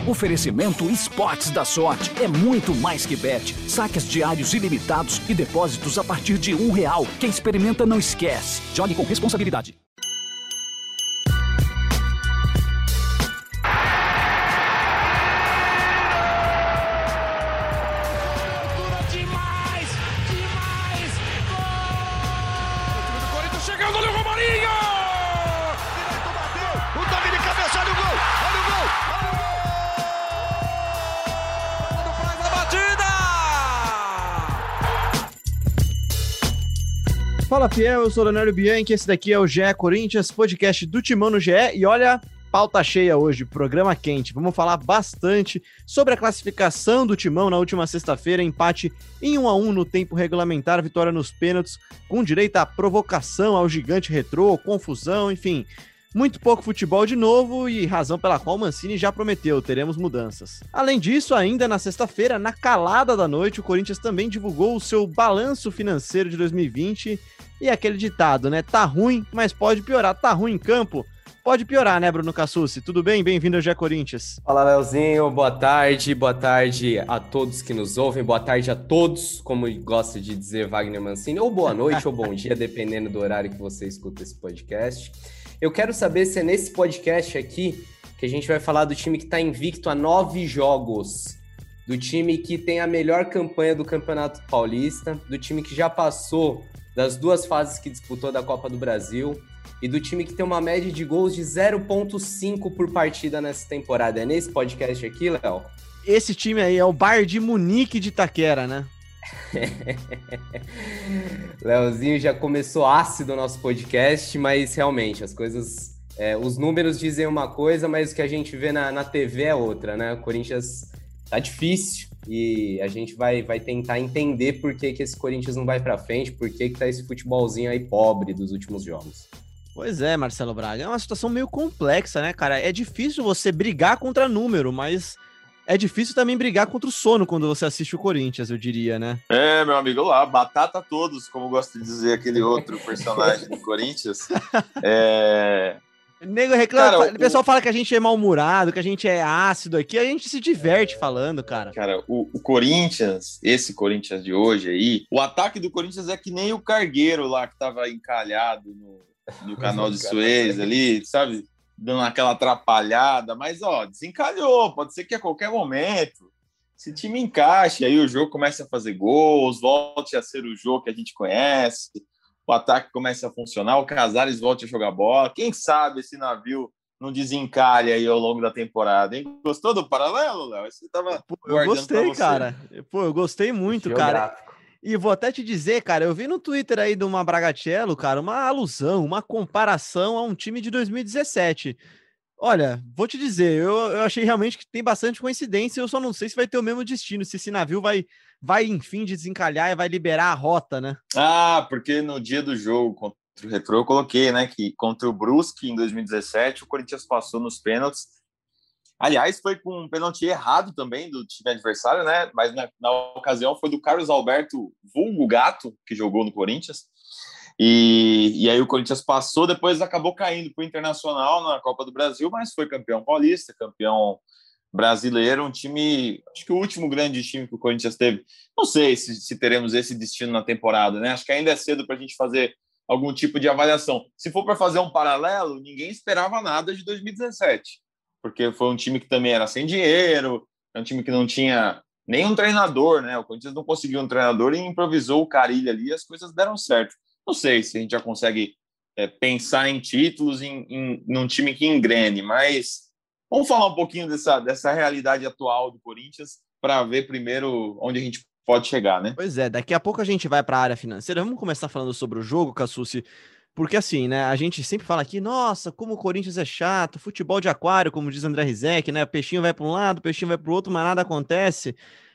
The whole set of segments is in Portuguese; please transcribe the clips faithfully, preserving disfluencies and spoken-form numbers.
Oferecimento Esportes da Sorte. É muito mais que bet. Saques diários ilimitados e depósitos a partir de um real. Quem experimenta não esquece. Jogue com responsabilidade. Fala, fiel, eu sou o Leonardo Bianchi, esse daqui é o G E Corinthians, podcast do Timão no G E, e olha, pauta cheia hoje, programa quente. Vamos falar bastante sobre a classificação do Timão na última sexta-feira, empate em um a um no tempo regulamentar, vitória nos pênaltis, com direito à provocação ao gigante retrô, confusão, enfim, muito pouco futebol de novo e razão pela qual Mancini já prometeu, teremos mudanças. Além disso, ainda na sexta-feira, na calada da noite, o Corinthians também divulgou o seu balanço financeiro de dois mil e vinte e aquele ditado, né? Tá ruim, mas pode piorar. Tá ruim em campo? Pode piorar, né, Bruno Cassucci? Tudo bem? Bem-vindo ao G E Corinthians. Fala, Leozinho. Boa tarde. Boa tarde a todos que nos ouvem. Boa tarde a todos, como gosta de dizer Wagner Mancini. Ou boa noite ou bom dia, dependendo do horário que você escuta esse podcast. Eu quero saber se é nesse podcast aqui que a gente vai falar do time que está invicto a nove jogos, do time que tem a melhor campanha do Campeonato Paulista, do time que já passou das duas fases que disputou da Copa do Brasil e do time que tem uma média de gols de zero vírgula cinco por partida nessa temporada. É nesse podcast aqui, Léo? Esse time aí é o Bayern de Munique de Itaquera, né? Leozinho já começou ácido o nosso podcast, mas realmente as coisas, é, os números dizem uma coisa, mas o que a gente vê na, na T V é outra, né? O Corinthians tá difícil e a gente vai, vai tentar entender por que, que esse Corinthians não vai pra frente, por que, que tá esse futebolzinho aí pobre dos últimos jogos. Pois é, Marcelo Braga, é uma situação meio complexa, né, cara? É difícil você brigar contra número, mas é difícil também brigar contra o sono quando você assiste o Corinthians, eu diria, né? É, meu amigo, lá, batata todos, como gosta de dizer aquele outro personagem do Corinthians. É... Nego reclama, cara, o pessoal o... fala que a gente é mal-humorado, que a gente é ácido aqui, a gente se diverte falando, cara. Cara, o, o Corinthians, esse Corinthians de hoje aí, o ataque do Corinthians é que nem o Cargueiro lá que tava encalhado no, no canal de Suez ali, sabe? Dando aquela atrapalhada, mas ó, desencalhou, pode ser que a qualquer momento esse time encaixe, aí o jogo comece a fazer gols, volte a ser o jogo que a gente conhece, o ataque comece a funcionar, o Casares volte a jogar bola, quem sabe esse navio não desencalhe aí ao longo da temporada, hein? Gostou do paralelo, Léo? Você tava Pô, eu gostei, cara. Pô, eu gostei muito, cara. E vou até te dizer, cara, eu vi no Twitter aí de uma Bragatello, cara, uma alusão, uma comparação a um time de dois mil e dezessete. Olha, vou te dizer, eu, eu achei realmente que tem bastante coincidência, eu só não sei se vai ter o mesmo destino, se esse navio vai, vai enfim, desencalhar e vai liberar a rota, né? Ah, porque no dia do jogo contra o Retrô eu coloquei, né, que contra o Brusque em dois mil e dezessete o Corinthians passou nos pênaltis. Aliás, foi com um pênalti errado também do time adversário, né? Mas na, na ocasião foi do Carlos Alberto Vulgo Gato, que jogou no Corinthians. E, e aí o Corinthians passou, depois acabou caindo para o Internacional na Copa do Brasil, mas foi campeão paulista, campeão brasileiro, um time, acho que o último grande time que o Corinthians teve. Não sei se, se teremos esse destino na temporada, né? Acho que ainda é cedo para a gente fazer algum tipo de avaliação. Se for para fazer um paralelo, ninguém esperava nada de dois mil e dezessete. Porque foi um time que também era sem dinheiro, é um time que não tinha nenhum treinador, né? O Corinthians não conseguiu um treinador e improvisou o Carille ali e as coisas deram certo. Não sei se a gente já consegue é, pensar em títulos em, em num time que engrene, mas vamos falar um pouquinho dessa, dessa realidade atual do Corinthians para ver primeiro onde a gente pode chegar, né? Pois é, daqui a pouco a gente vai para a área financeira. Vamos começar falando sobre o jogo, Cassucci. Porque assim, né, a gente sempre fala aqui, nossa, como o Corinthians é chato, futebol de aquário, como diz André Rizek, né, o peixinho vai para um lado, o peixinho vai para o outro, mas nada acontece.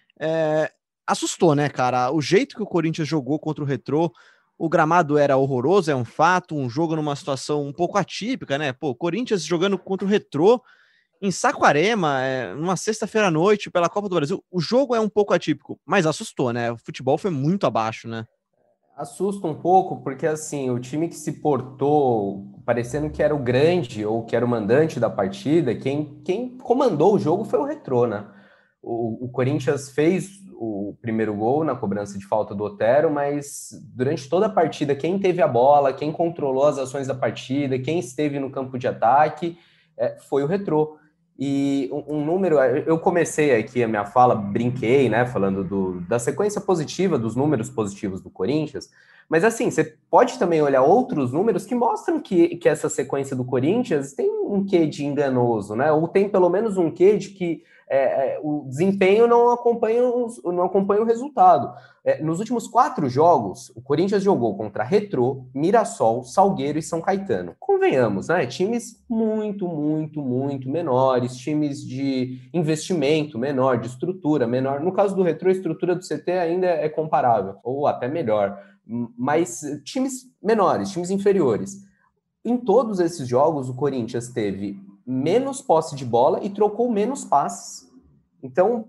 É, assustou, né, cara, o jeito que o Corinthians jogou contra o Retrô, o gramado era horroroso, é um fato, um jogo numa situação um pouco atípica, né, pô, Corinthians jogando contra o Retrô em Saquarema, é, numa sexta-feira à noite, pela Copa do Brasil, o jogo é um pouco atípico, mas assustou, né, o futebol foi muito abaixo, né. Assusta um pouco, porque assim, o time que se portou parecendo que era o grande ou que era o mandante da partida, quem, quem comandou o jogo foi o Retrô, né? O, o Corinthians fez o primeiro gol na cobrança de falta do Otero, mas durante toda a partida, quem teve a bola, quem controlou as ações da partida, quem esteve no campo de ataque, é, foi o Retrô. E um, um número, eu comecei aqui a minha fala, brinquei, né, falando do, da sequência positiva, dos números positivos do Corinthians, mas assim, você pode também olhar outros números que mostram que, que essa sequência do Corinthians tem um quê de enganoso, né, ou tem pelo menos um quê de que é, é, o desempenho não acompanha, os, não acompanha o resultado. É, nos últimos quatro jogos, o Corinthians jogou contra Retrô, Mirassol, Salgueiro e São Caetano. Convenhamos, né? Times muito, muito, muito menores, times de investimento menor, de estrutura menor. No caso do Retrô, a estrutura do C T ainda é comparável, ou até melhor. Mas times menores, times inferiores. Em todos esses jogos, o Corinthians teve menos posse de bola e trocou menos passes. Então,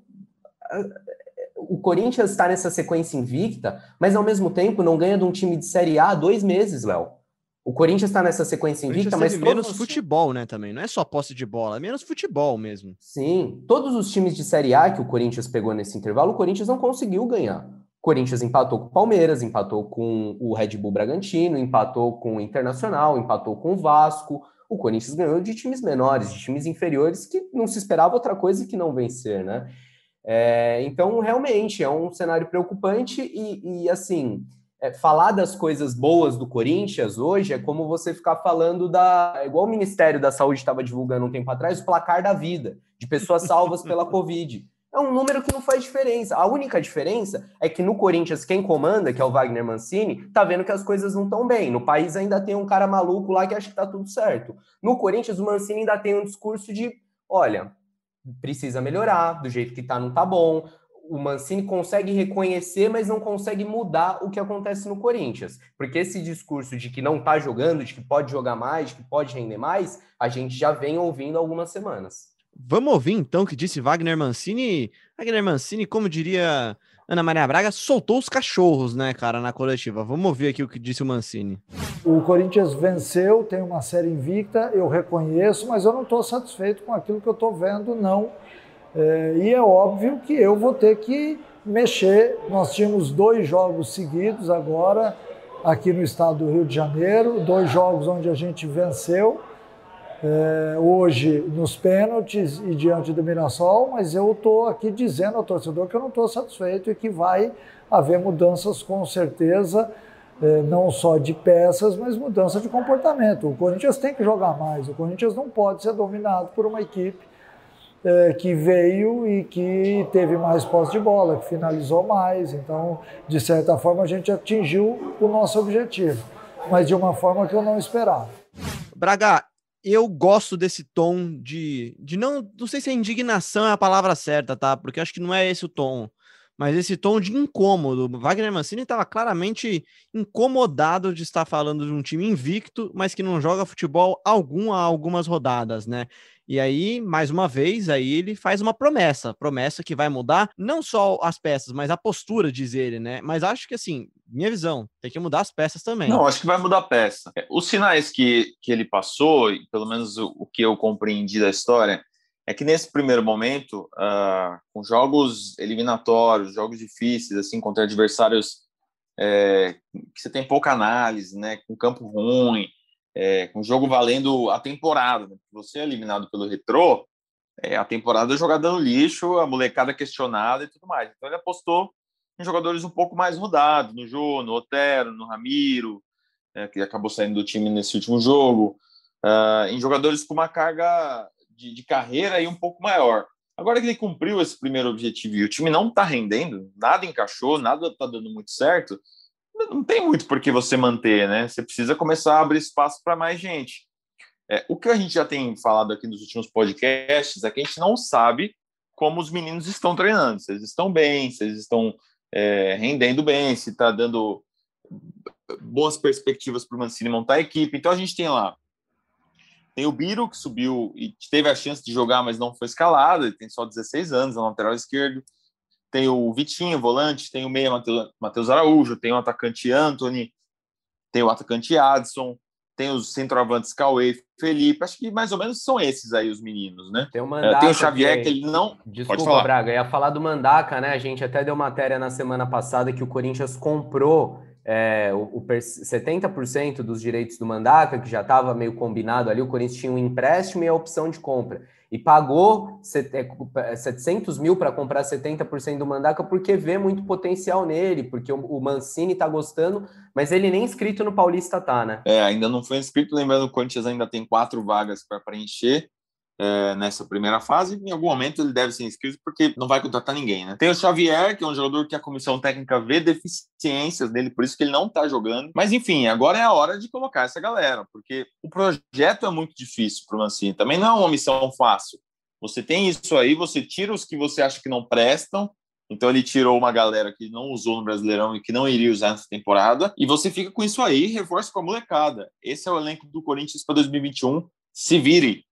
o Corinthians está nessa sequência invicta, mas ao mesmo tempo não ganha de um time de Série A há dois meses, Léo. O Corinthians está nessa sequência invicta, mas teve menos futebol, né, também. Não é só posse de bola, é menos futebol mesmo. Sim, todos os times de Série A que o Corinthians pegou nesse intervalo, o Corinthians não conseguiu ganhar. O Corinthians empatou com o Palmeiras, empatou com o Red Bull Bragantino, empatou com o Internacional, empatou com o Vasco. O Corinthians ganhou de times menores, de times inferiores, que não se esperava outra coisa que não vencer, né? É, então, realmente, é um cenário preocupante e, e assim, é, falar das coisas boas do Corinthians hoje é como você ficar falando da... Igual o Ministério da Saúde estava divulgando um tempo atrás, o placar da vida, de pessoas salvas pela Covid. É um número que não faz diferença. A única diferença é que no Corinthians, quem comanda, que é o Wagner Mancini, tá vendo que as coisas não estão bem. No país ainda tem um cara maluco lá que acha que tá tudo certo. No Corinthians, o Mancini ainda tem um discurso de, olha, precisa melhorar, do jeito que tá não tá bom. O Mancini consegue reconhecer, mas não consegue mudar o que acontece no Corinthians. Porque esse discurso de que não tá jogando, de que pode jogar mais, de que pode render mais, a gente já vem ouvindo há algumas semanas. Vamos ouvir então o que disse Wagner Mancini. Wagner Mancini, como diria Ana Maria Braga, soltou os cachorros, né, cara, na coletiva. Vamos ouvir aqui o que disse o Mancini. O Corinthians venceu, tem uma série invicta, eu reconheço, mas eu não estou satisfeito com aquilo que eu estou vendo, não. É, e é óbvio que eu vou ter que mexer. Nós tínhamos dois jogos seguidos agora aqui no estado do Rio de Janeiro, dois jogos onde a gente venceu. É, hoje nos pênaltis e diante do Mirassol, mas eu estou aqui dizendo ao torcedor que eu não estou satisfeito e que vai haver mudanças com certeza, é, não só de peças, mas mudança de comportamento. O Corinthians tem que jogar mais, o Corinthians não pode ser dominado por uma equipe é, que veio e que teve mais posse de bola, que finalizou mais, então de certa forma a gente atingiu o nosso objetivo, mas de uma forma que eu não esperava. Braga, eu gosto desse tom de, de não, não sei se a indignação é a palavra certa, tá? Porque acho que não é esse o tom, mas esse tom de incômodo. Wagner Mancini estava claramente incomodado de estar falando de um time invicto, mas que não joga futebol algum há algumas rodadas, né? E aí, mais uma vez, aí ele faz uma promessa, promessa que vai mudar não só as peças, mas a postura, diz ele, né? Mas acho que, assim, minha visão, tem que mudar as peças também. Não, acho que vai mudar a peça. Os sinais que, que ele passou, e pelo menos o, o que eu compreendi da história, é que nesse primeiro momento, uh, com jogos eliminatórios, jogos difíceis, assim, contra adversários é, que você tem pouca análise, né, com campo ruim, é, com jogo valendo a temporada, né? Você é eliminado pelo Retrô, é, a temporada é jogada no lixo, a molecada questionada e tudo mais. Então ele apostou em jogadores um pouco mais rodados, no Jô, no Otero, no Ramiro, é, que acabou saindo do time nesse último jogo, uh, em jogadores com uma carga de, de carreira aí um pouco maior. Agora que ele cumpriu esse primeiro objetivo e o time não está rendendo, nada encaixou, nada está dando muito certo, não tem muito por que você manter, né? Você precisa começar a abrir espaço para mais gente. É, o que a gente já tem falado aqui nos últimos podcasts é que a gente não sabe como os meninos estão treinando, se eles estão bem, se eles estão é, rendendo bem, se está dando boas perspectivas para o Mancini montar a equipe. Então a gente tem lá, tem o Biro, que subiu e teve a chance de jogar, mas não foi escalado, ele tem só dezesseis anos, é um lateral esquerdo. tem o Vitinho, volante, tem o meia Matheus Araújo, tem o atacante Antony, tem o atacante Adson, tem os centroavantes Cauê e Felipe. Acho que mais ou menos são esses aí os meninos, né? Tem o Mandaca, tem o Xavier, que, que ele não... Desculpa, Pode falar. Braga, ia falar do Mandaca, né? A gente até deu matéria na semana passada que o Corinthians comprou é, o, o setenta por cento dos direitos do Mandaca, que já estava meio combinado ali. O Corinthians tinha um empréstimo e a opção de compra. E pagou setecentos mil para comprar setenta por cento do Mandaca porque vê muito potencial nele, porque o Mancini tá gostando, mas ele nem inscrito no Paulista tá, né? É, ainda não foi inscrito, lembrando que o Corinthians ainda tem quatro vagas para preencher é, nessa primeira fase. Em algum momento ele deve ser inscrito porque não vai contratar ninguém, né? Tem o Xavier, que é um jogador que a comissão técnica vê deficiências nele, por isso que ele não tá jogando. Mas enfim, agora é a hora de colocar essa galera, porque o projeto é muito difícil para o Mancini. Também não é uma missão fácil. Você tem isso aí, você tira os que você acha que não prestam. Então ele tirou uma galera que não usou no Brasileirão e que não iria usar nessa temporada. E você fica com isso aí e reforça com a molecada. Esse é o elenco do Corinthians para dois mil e vinte e um. Se vire.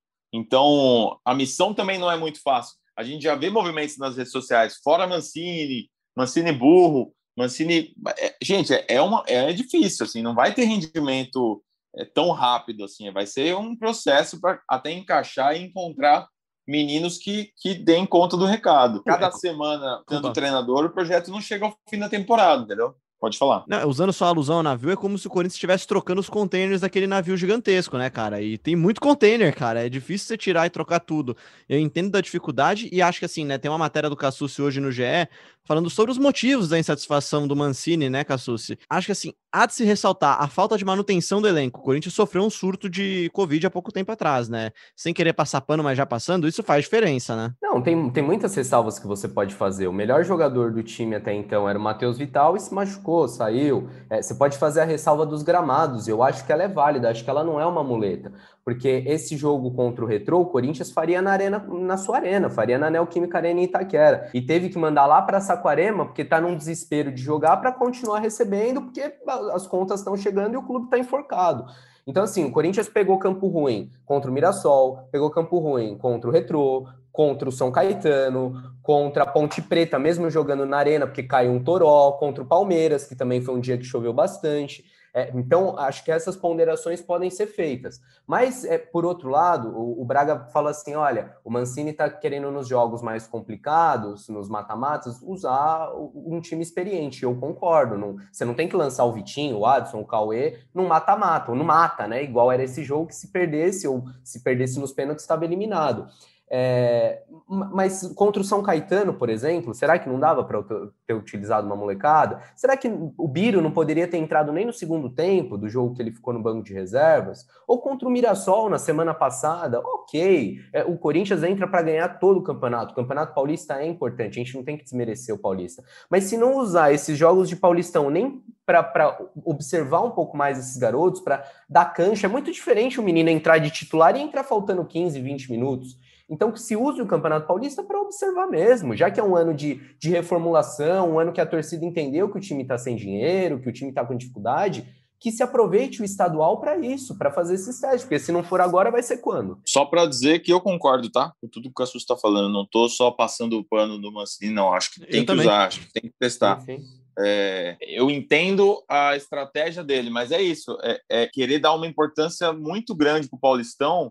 Então a missão também não é muito fácil. A gente já vê movimentos nas redes sociais. Fora Mancini, Mancini burro, Mancini... É, gente, é, uma, é difícil. Assim, não vai ter rendimento é, tão rápido. Assim, vai ser um processo para até encaixar e encontrar meninos que, que deem conta do recado. Cada semana, tendo treinador, o projeto não chega ao fim da temporada, entendeu? Pode falar. Não, usando só a alusão ao navio, é como se o Corinthians estivesse trocando os containers daquele navio gigantesco, né, cara? E tem muito container, cara. É difícil você tirar e trocar tudo. Eu entendo da dificuldade e acho que, assim, né, tem uma matéria do Cassucci hoje no G E falando sobre os motivos da insatisfação do Mancini, né, Cassucci? Acho que, assim, há de se ressaltar a falta de manutenção do elenco. O Corinthians sofreu um surto de Covid há pouco tempo atrás, né? Sem querer passar pano, mas já passando, isso faz diferença, né? Não, tem, tem muitas ressalvas que você pode fazer. O melhor jogador do time até então era o Matheus Vital e se machucou, saiu. É, você pode fazer a ressalva dos gramados, eu acho que ela é válida, acho que ela não é uma muleta, porque esse jogo contra o Retrô, o Corinthians faria na, arena, na sua arena, faria na Neoquímica Arena em Itaquera, e teve que mandar lá para Saquarema, porque tá num desespero de jogar para continuar recebendo, porque as contas estão chegando e o clube está enforcado. Então, assim, o Corinthians pegou campo ruim contra o Mirassol, pegou campo ruim contra o Retrô, contra o São Caetano, contra a Ponte Preta, mesmo jogando na arena, porque caiu um toró, contra o Palmeiras, que também foi um dia que choveu bastante. É, então, acho que essas ponderações podem ser feitas. Mas, é, por outro lado, o, o Braga fala assim, olha, o Mancini está querendo nos jogos mais complicados, nos mata-matas, usar um time experiente. Eu concordo. Não, você não tem que lançar o Vitinho, o Adson, o Cauê num mata-mata, ou no mata, né? Igual era esse jogo que se perdesse, ou se perdesse nos pênaltis, estava eliminado. É, mas contra o São Caetano, por exemplo, será que não dava para ter utilizado uma molecada? Será que o Biro não poderia ter entrado nem no segundo tempo do jogo que ele ficou no banco de reservas? Ou contra o Mirassol na semana passada? Ok, é, o Corinthians entra para ganhar todo o campeonato. O Campeonato Paulista é importante, a gente não tem que desmerecer o Paulista. Mas se não usar esses jogos de Paulistão nem para observar um pouco mais esses garotos, para dar cancha, é muito diferente o menino entrar de titular e entrar faltando quinze, vinte minutos. Então, que se use o Campeonato Paulista para observar mesmo, já que é um ano de, de reformulação, um ano que a torcida entendeu que o time está sem dinheiro, que o time está com dificuldade, que se aproveite o estadual para isso, para fazer esses testes, porque se não for agora, vai ser quando? Só para dizer que eu concordo, tá? Com tudo que o Cassus está falando, não estou só passando o pano do Mancini, não, acho que tem eu que também. usar, acho que tem que testar. Sim, sim. É, eu entendo a estratégia dele, mas é isso, é, é querer dar uma importância muito grande para o Paulistão,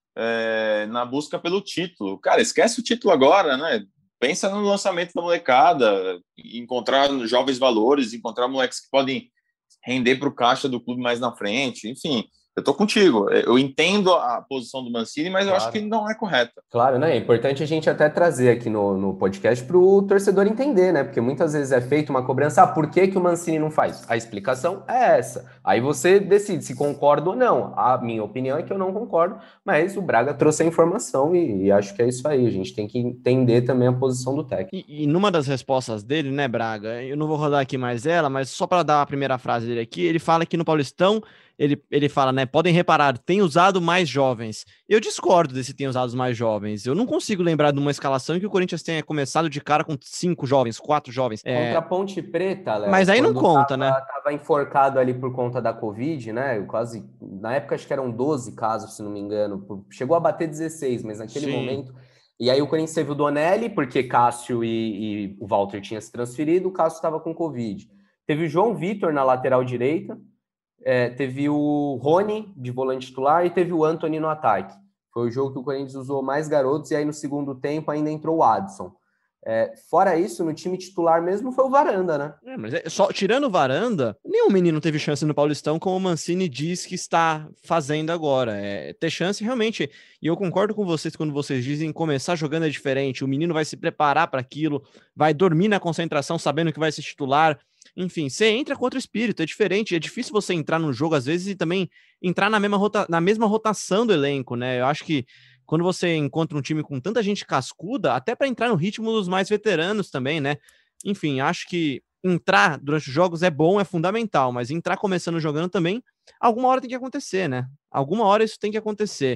É, na busca pelo título. Cara, esquece o título agora, né? Pensa no lançamento da molecada, encontrar jovens valores, encontrar moleques que podem render para o caixa do clube mais na frente, enfim. Eu tô contigo. Eu entendo a posição do Mancini, mas claro. eu acho que não é correta. Claro, né? É importante a gente até trazer aqui no, no podcast para o torcedor entender, né? Porque muitas vezes é feita uma cobrança, ah, por que, que o Mancini não faz? A explicação é essa. Aí você decide se concorda ou não. A minha opinião é que eu não concordo, mas o Braga trouxe a informação e, e acho que é isso aí. A gente tem que entender também a posição do técnico. E, e numa das respostas dele, né, Braga? Eu não vou rodar aqui mais ela, mas só para dar a primeira frase dele aqui, ele fala que no Paulistão Ele, ele fala, né, podem reparar, tem usado mais jovens. Eu discordo desse tem usado mais jovens. Eu não consigo lembrar de uma escalação em que o Corinthians tenha começado de cara com cinco jovens, quatro jovens. Contra é... a Ponte Preta, Léo. Mas aí não conta, tava, né? Tava enforcado ali por conta da Covid, né? Eu quase, na época acho que eram doze casos, se não me engano. Chegou a bater dezesseis, mas naquele Sim. momento E aí o Corinthians teve o Donelli, porque Cássio e, e o Walter tinham se transferido, o Cássio estava com Covid. Teve o João Vitor na lateral direita, é, teve o Rony de volante titular e teve o Antony no ataque. Foi o jogo que o Corinthians usou mais garotos e aí no segundo tempo ainda entrou o Adson. É, fora isso, no time titular mesmo foi o Varanda, né? É, mas é, só tirando o Varanda, nenhum menino teve chance no Paulistão, como o Mancini diz que está fazendo agora. É, ter chance realmente, e eu concordo com vocês quando vocês dizem começar jogando é diferente, o menino vai se preparar para aquilo, vai dormir na concentração sabendo que vai ser titular. Enfim, você entra com outro espírito, é diferente, é difícil você entrar no jogo às vezes e também entrar na mesma, rota, na mesma rotação do elenco, né? Eu acho que quando você encontra um time com tanta gente cascuda, até para entrar no ritmo dos mais veteranos também, né? Enfim, acho que entrar durante os jogos é bom, é fundamental, mas entrar começando jogando também, alguma hora tem que acontecer, né? Alguma hora isso tem que acontecer.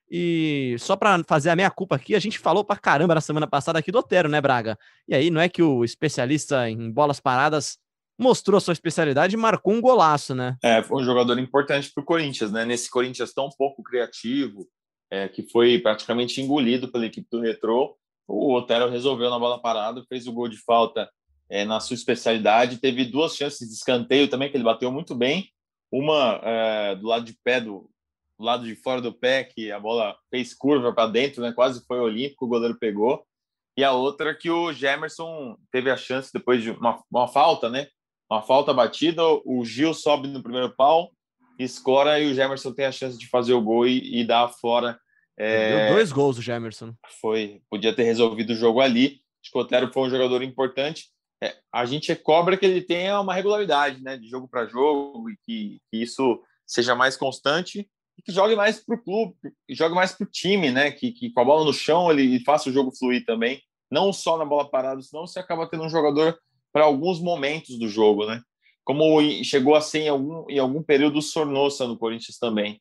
E só para fazer a meia-culpa aqui, a gente falou pra caramba na semana passada aqui do Otero, né, Braga? E aí, não é que o especialista em bolas paradas mostrou a sua especialidade e marcou um golaço, né? É, foi um jogador importante para o Corinthians, né? Nesse Corinthians tão pouco criativo, é, que foi praticamente engolido pela equipe do Retrô, o Otero resolveu na bola parada, fez o gol de falta é, na sua especialidade, teve duas chances de escanteio também, que ele bateu muito bem, uma é, do lado de pé, do, do lado de fora do pé, que a bola fez curva para dentro, né? Quase foi olímpico, o goleiro pegou, e a outra que o Gemerson teve a chance depois de uma, uma falta, né? Uma falta batida, o Gil sobe no primeiro pau, escora e o Gemerson tem a chance de fazer o gol e, e dar fora. É, Deu dois gols o Gemerson. Foi, podia ter resolvido o jogo ali. Acho que o Otero foi um jogador importante. É, a gente cobra que ele tenha uma regularidade, né, de jogo para jogo e que, que isso seja mais constante e que jogue mais para o clube, que jogue mais para o time, né, que, que com a bola no chão ele faça o jogo fluir também, não só na bola parada, senão você acaba tendo um jogador para alguns momentos do jogo, né? Como chegou a ser em algum, em algum período o Sornosa no Corinthians também.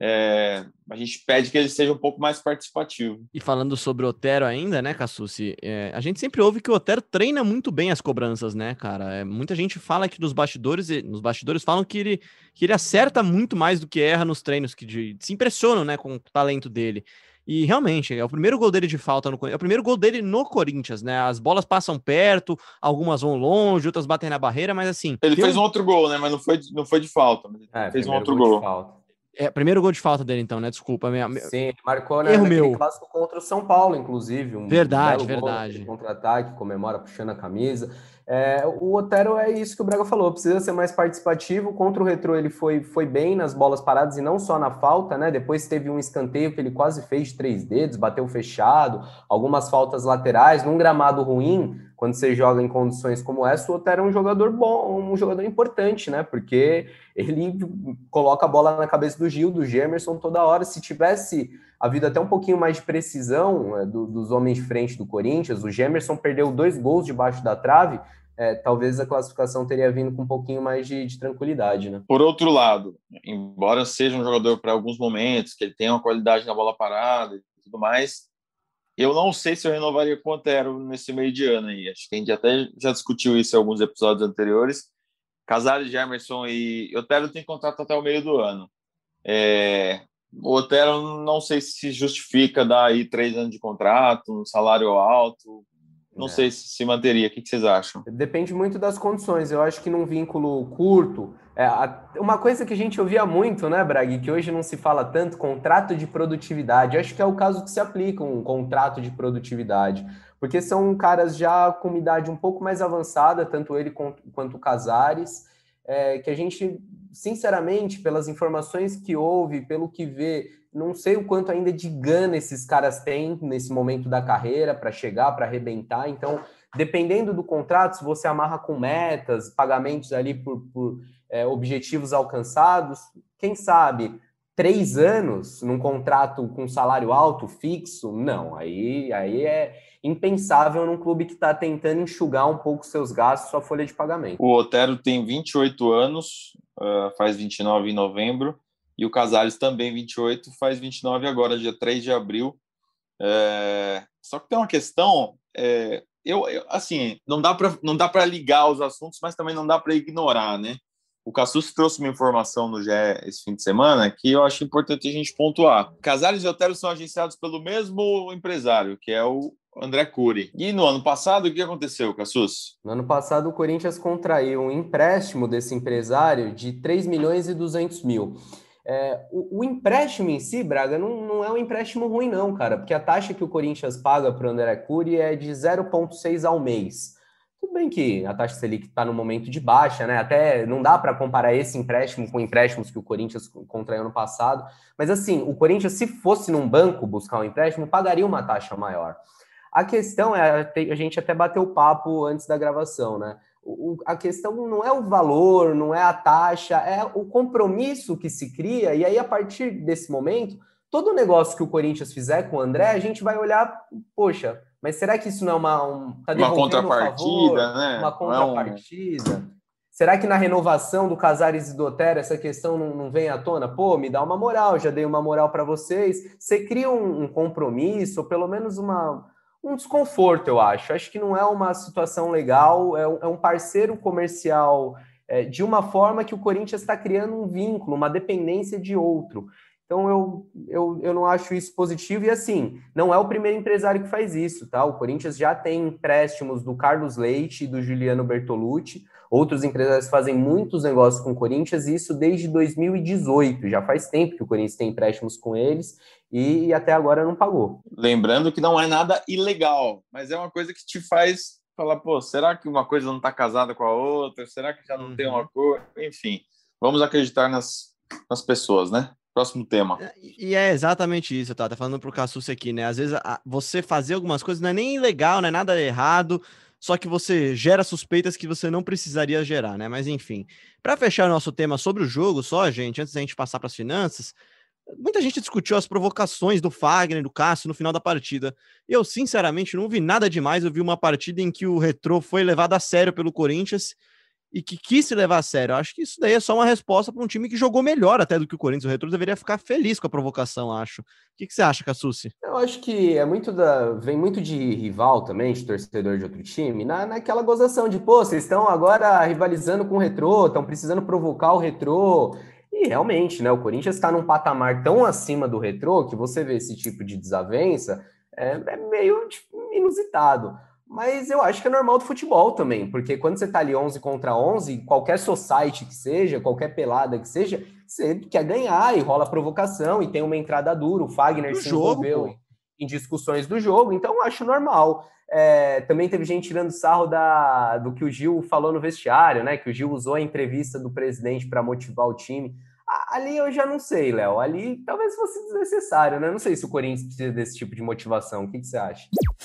É, a gente pede que ele seja um pouco mais participativo. E falando sobre o Otero ainda, né, Cassucci? É, a gente sempre ouve que o Otero treina muito bem as cobranças, né, cara? É, muita gente fala que nos bastidores, nos bastidores falam que ele, que ele acerta muito mais do que erra nos treinos, que de, se impressionam, né, com o talento dele. E realmente, é o primeiro gol dele de falta no é o primeiro gol dele no Corinthians, né? As bolas passam perto, algumas vão longe, outras batem na barreira, mas assim. Ele fez um... um outro gol, né? Mas não foi, não foi de falta. Mas é, fez um outro gol. gol. De falta. É, primeiro gol de falta dele, então, né? Desculpa. Minha... Sim, marcou né, Erro naquele meu. clássico contra o São Paulo, inclusive. Um verdade, belo verdade. Gol, contra-ataque, comemora puxando a camisa. É, o Otero é isso que o Braga falou, precisa ser mais participativo. Contra o Retrô ele foi, foi bem nas bolas paradas e não só na falta, né? Depois teve um escanteio que ele quase fez de três dedos, bateu fechado, algumas faltas laterais, num gramado ruim. Quando você joga em condições como essa, o Otero é um jogador bom, um jogador importante, né? Porque ele coloca a bola na cabeça do Gil, do Gemerson toda hora. Se tivesse havido até um pouquinho mais de precisão é, do, dos homens de frente do Corinthians, o Gemerson perdeu dois gols debaixo da trave, é, talvez a classificação teria vindo com um pouquinho mais de, de tranquilidade, né? Por outro lado, embora seja um jogador para alguns momentos, que ele tenha uma qualidade na bola parada e tudo mais, eu não sei se eu renovaria com o Otero nesse meio de ano aí. Acho que a gente até já discutiu isso em alguns episódios anteriores. Casares, Gemerson e Otero tem contrato até o meio do ano. É... O Otero não sei se justifica dar aí três anos de contrato, um salário alto. Não é. sei se se manteria. O que vocês acham? Depende muito das condições. Eu acho que num vínculo curto... É, uma coisa que a gente ouvia muito, né, Braga, que hoje não se fala tanto, contrato de produtividade. Acho que é o caso que se aplica um contrato de produtividade. Porque são caras já com uma idade um pouco mais avançada, tanto ele quanto o Casares, é, que a gente, sinceramente, pelas informações que houve, pelo que vê, não sei o quanto ainda de gana esses caras têm nesse momento da carreira para chegar, para arrebentar. Então, dependendo do contrato, se você amarra com metas, pagamentos ali por, por é, objetivos alcançados, quem sabe três anos num contrato com salário alto, fixo, não, aí, aí é impensável num clube que está tentando enxugar um pouco seus gastos, sua folha de pagamento. O Otero tem vinte e oito anos, uh, faz vinte e nove em novembro, e o Casares também vinte e oito, faz vinte e nove agora, dia três de abril. É... Só que tem uma questão, é... eu, eu, assim, não dá para não dá para ligar os assuntos, mas também não dá para ignorar, né? O Cassus trouxe uma informação no G E esse fim de semana que eu acho importante a gente pontuar. Casares e Otero são agenciados pelo mesmo empresário, que é o André Cury. E no ano passado, o que aconteceu, Cassus? No ano passado, o Corinthians contraiu um empréstimo desse empresário de três milhões e duzentos mil. É, o, o empréstimo em si, Braga, não, não é um empréstimo ruim não, cara, porque a taxa que o Corinthians paga para o André Cury é de zero vírgula seis ao mês. Tudo bem que a taxa Selic está no momento de baixa, né? Até não dá para comparar esse empréstimo com empréstimos que o Corinthians contraiu no passado, mas assim, o Corinthians, se fosse num banco buscar um empréstimo, pagaria uma taxa maior. A questão é, a gente até bateu o papo antes da gravação, né? O, a questão não é o valor, não é a taxa, é o compromisso que se cria, e aí a partir desse momento, todo negócio que o Corinthians fizer com o André, a gente vai olhar, poxa, mas será que isso não é uma... Um, tá uma contrapartida, um favor, né? Uma contrapartida? É um... Será que na renovação do Casares e do Otero essa questão não, não vem à tona? Pô, me dá uma moral, já dei uma moral para vocês. Você cria um, um compromisso, ou pelo menos uma... um desconforto, eu acho. Acho que não é uma situação legal, é um, é um parceiro comercial é, de uma forma que o Corinthians está criando um vínculo, uma dependência de outro. Então, eu, eu, eu não acho isso positivo. E, assim, não é o primeiro empresário que faz isso, tá? O Corinthians já tem empréstimos do Carlos Leite e do Juliano Bertolucci. Outros empresários fazem muitos negócios com o Corinthians, e isso desde dois mil e dezoito. Já faz tempo que o Corinthians tem empréstimos com eles e até agora não pagou. Lembrando que não é nada ilegal, mas é uma coisa que te faz falar, pô, será que uma coisa não está casada com a outra? Será que já não uhum. tem uma cor? Enfim, vamos acreditar nas, nas pessoas, né? Próximo tema. E é exatamente isso, eu tava falando pro Cassucci aqui, né? Às vezes a, você fazer algumas coisas não é nem ilegal, não é nada errado, só que você gera suspeitas que você não precisaria gerar, né? Mas enfim, para fechar o nosso tema sobre o jogo só, gente, antes da gente passar para as finanças, muita gente discutiu as provocações do Fagner, do Cássio no final da partida. Eu, sinceramente, não vi nada demais. Eu vi uma partida em que o Retrô foi levado a sério pelo Corinthians e que quis se levar a sério. Eu acho que isso daí é só uma resposta para um time que jogou melhor até do que o Corinthians. O Retrô deveria ficar feliz com a provocação, acho. O que, que você acha, Cassucci? Eu acho que é muito da... vem muito de rival também, de torcedor de outro time, na, naquela gozação de, pô, vocês estão agora rivalizando com o Retrô, estão precisando provocar o Retrô. E realmente, né, o Corinthians está num patamar tão acima do Retrô que você vê esse tipo de desavença é, é meio tipo, inusitado. Mas eu acho que é normal do futebol também, porque quando você tá ali onze contra onze, qualquer society que seja, qualquer pelada que seja, você quer ganhar e rola provocação e tem uma entrada dura. O Fagner do se jogo, envolveu em, em discussões do jogo, então eu acho normal. É, também teve gente tirando sarro da, do que o Gil falou no vestiário, né? Que o Gil usou a entrevista do presidente para motivar o time. Ali eu já não sei, Léo. Ali talvez fosse desnecessário, né? Não sei se o Corinthians precisa desse tipo de motivação. O que, que você acha?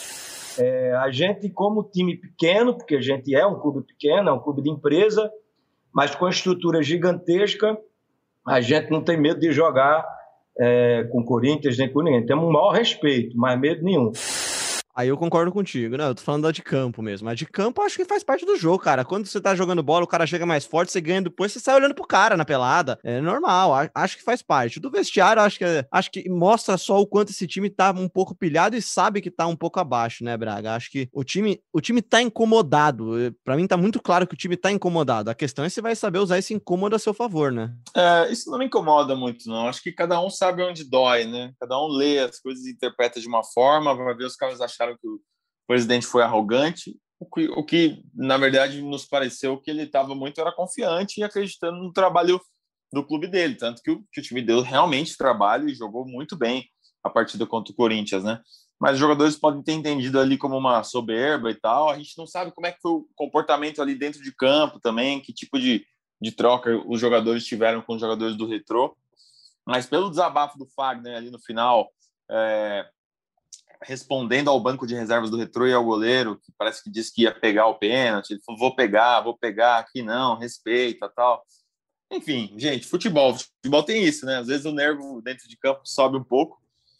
É, a gente, como time pequeno, porque a gente é um clube pequeno, é um clube de empresa, mas com estrutura gigantesca, a gente não tem medo de jogar é, com o Corinthians nem com ninguém. Temos o maior respeito, mas medo nenhum. Aí eu concordo contigo, né? Eu tô falando da de campo mesmo. A de campo acho que faz parte do jogo, cara. Quando você tá jogando bola, o cara chega mais forte, você ganha depois, você sai olhando pro cara na pelada. É normal, acho que faz parte. Do vestiário, acho que, acho que mostra só o quanto esse time tá um pouco pilhado e sabe que tá um pouco abaixo, né, Braga? Acho que o time, o time tá incomodado. Pra mim tá muito claro que o time tá incomodado. A questão é se vai saber usar esse incômodo a seu favor, né? É, isso não me incomoda muito, não. Acho que cada um sabe onde dói, né? Cada um lê as coisas e interpreta de uma forma, vai ver os caras acharam que o presidente foi arrogante, o que, o que na verdade nos pareceu que ele estava muito era confiante e acreditando no trabalho do clube dele, tanto que o, que o time deu realmente trabalho e jogou muito bem a partida contra o Corinthians, né? Mas os jogadores podem ter entendido ali como uma soberba e tal, a gente não sabe como é que foi o comportamento ali dentro de campo também, que tipo de, de troca os jogadores tiveram com os jogadores do Retrô, mas pelo desabafo do Fagner ali no final, é, respondendo ao banco de reservas do Retrô e ao goleiro, que parece que disse que ia pegar o pênalti, ele falou, vou pegar, vou pegar, aqui não, respeita, tal. Enfim, gente, futebol, futebol tem isso, né? Às vezes o nervo dentro de campo sobe um pouco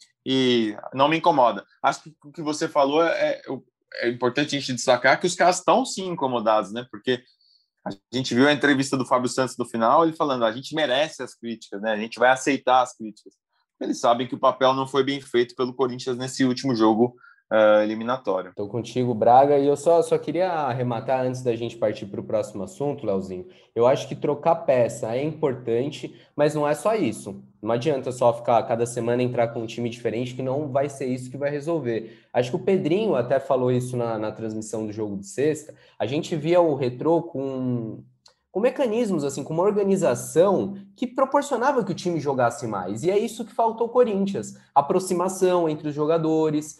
e não me incomoda. Acho que o que você falou é, é importante a gente destacar que os caras estão sim incomodados, né? Porque a gente viu a entrevista do Fábio Santos no final, ele falando, a gente merece as críticas, né? A gente vai aceitar as críticas. Eles sabem que o papel não foi bem feito pelo Corinthians nesse último jogo uh, eliminatório. Estou contigo, Braga, e eu só, só queria arrematar antes da gente partir para o próximo assunto, Leozinho. Eu acho que trocar peça é importante, mas não é só isso. Não adianta só ficar cada semana entrar com um time diferente, que não vai ser isso que vai resolver. Acho que o Pedrinho até falou isso na, na transmissão do jogo de sexta. A gente via o Retrô com... com mecanismos, assim, com uma organização que proporcionava que o time jogasse mais. E é isso que faltou ao Corinthians. Aproximação entre os jogadores,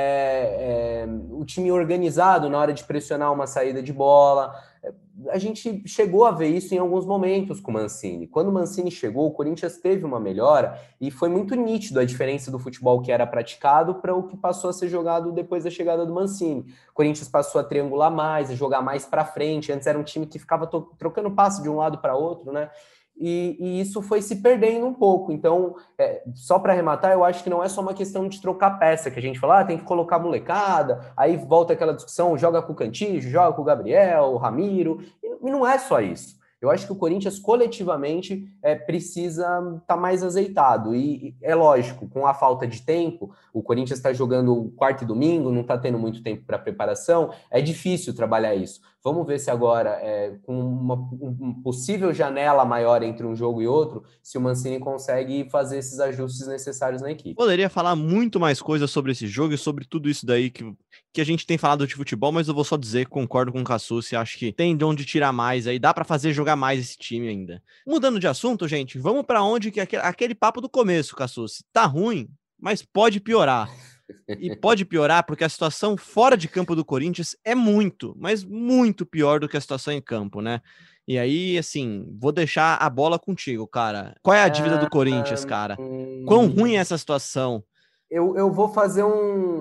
é, é, o time organizado na hora de pressionar uma saída de bola. A gente chegou a ver isso em alguns momentos com o Mancini. Quando o Mancini chegou, o Corinthians teve uma melhora e foi muito nítido a diferença do futebol que era praticado para o que passou a ser jogado depois da chegada do Mancini. O Corinthians passou a triangular mais, a jogar mais para frente. Antes era um time que ficava to- trocando passe de um lado para outro, né? E, e isso foi se perdendo um pouco. Então, é, só para arrematar, eu acho que não é só uma questão de trocar peça, que a gente fala, ah, tem que colocar molecada, aí volta aquela discussão, joga com o Cantillo, joga com o Gabriel, o Ramiro, e, e não é só isso. Eu acho que o Corinthians, coletivamente, é, precisa estar tá mais azeitado. E, e é lógico, com a falta de tempo, o Corinthians está jogando quarta e domingo, não está tendo muito tempo para preparação, é difícil trabalhar isso. Vamos ver se agora, é, com uma um possível janela maior entre um jogo e outro, se o Mancini consegue fazer esses ajustes necessários na equipe. Poderia falar muito mais coisas sobre esse jogo e sobre tudo isso daí que, que a gente tem falado de futebol, mas eu vou só dizer, concordo com o Cassucci, acho que tem de onde tirar mais aí, dá pra fazer jogar mais esse time ainda. Mudando de assunto, gente, vamos pra onde que aquele, aquele papo do começo, Cassucci, tá ruim, mas pode piorar. E pode piorar porque a situação fora de campo do Corinthians é muito, mas muito pior do que a situação em campo, né? E aí, assim, vou deixar a bola contigo, cara. Qual é a dívida do Corinthians, cara? Quão ruim é essa situação? Eu, eu vou fazer um,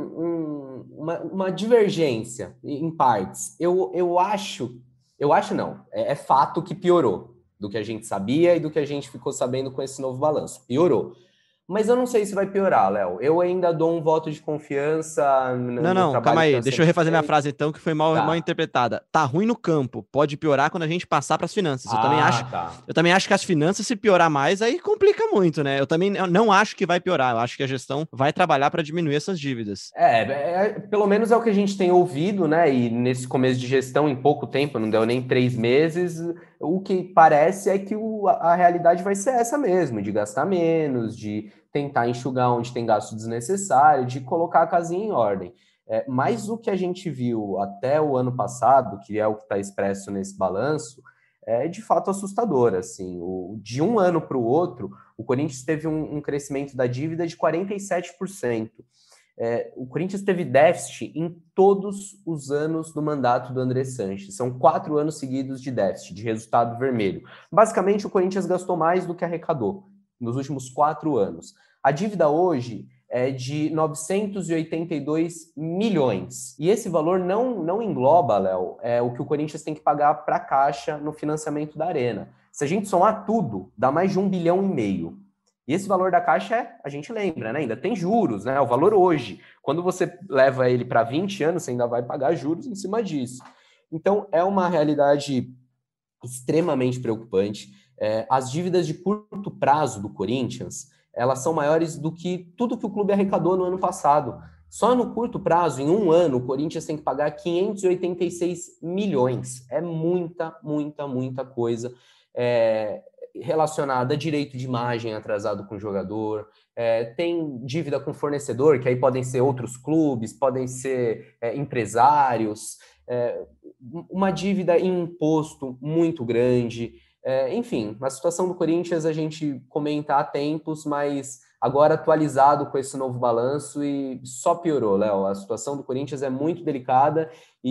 um, uma, uma divergência em partes. Eu, eu acho, eu acho não, é, é fato que piorou do que a gente sabia e do que a gente ficou sabendo com esse novo balanço. Piorou. Mas eu não sei se vai piorar, Léo. Eu ainda dou um voto de confiança no, Não, não, no calma aí. tá Deixa eu refazer minha feito. frase, então, que foi mal, Tá. mal interpretada. Tá ruim no campo. Pode piorar quando a gente passar para as finanças. Eu, ah, também acho, tá. eu também acho que as finanças, se piorar mais, aí complica muito, né? Eu também não acho que vai piorar. Eu acho que a gestão vai trabalhar para diminuir essas dívidas. É, é, pelo menos é o que a gente tem ouvido, né? E nesse começo de gestão, em pouco tempo, não deu nem três meses, o que parece é que o, a, a realidade vai ser essa mesmo, de gastar menos, de tentar enxugar onde tem gasto desnecessário, de colocar a casinha em ordem. É, mas o que a gente viu até o ano passado, que é o que está expresso nesse balanço, é de fato assustador. Assim, o, de um ano para o outro, o Corinthians teve um, um crescimento da dívida de quarenta e sete por cento. É, o Corinthians teve déficit em todos os anos do mandato do André Sanches. São quatro anos seguidos de déficit, de resultado vermelho. Basicamente, o Corinthians gastou mais do que arrecadou nos últimos quatro anos. A dívida hoje é de novecentos e oitenta e dois milhões. E esse valor não, não engloba, Léo, é o que o Corinthians tem que pagar para a Caixa no financiamento da Arena. Se a gente somar tudo, dá mais de um bilhão e meio. E esse valor da Caixa, é, a gente lembra, né? Ainda tem juros, né? O valor hoje. Quando você leva ele para vinte anos, você ainda vai pagar juros em cima disso. Então, é uma realidade extremamente preocupante. É, as dívidas de curto prazo do Corinthians, elas são maiores do que tudo que o clube arrecadou no ano passado. Só no curto prazo, em um ano, o Corinthians tem que pagar quinhentos e oitenta e seis milhões. É muita, muita, muita coisa é, relacionada a direito de imagem atrasado com o jogador. É, tem dívida com fornecedor, que aí podem ser outros clubes, podem ser é, empresários. É, uma dívida em imposto muito grande. É, enfim, a situação do Corinthians a gente comenta há tempos, mas agora atualizado com esse novo balanço e só piorou, Léo. A situação do Corinthians é muito delicada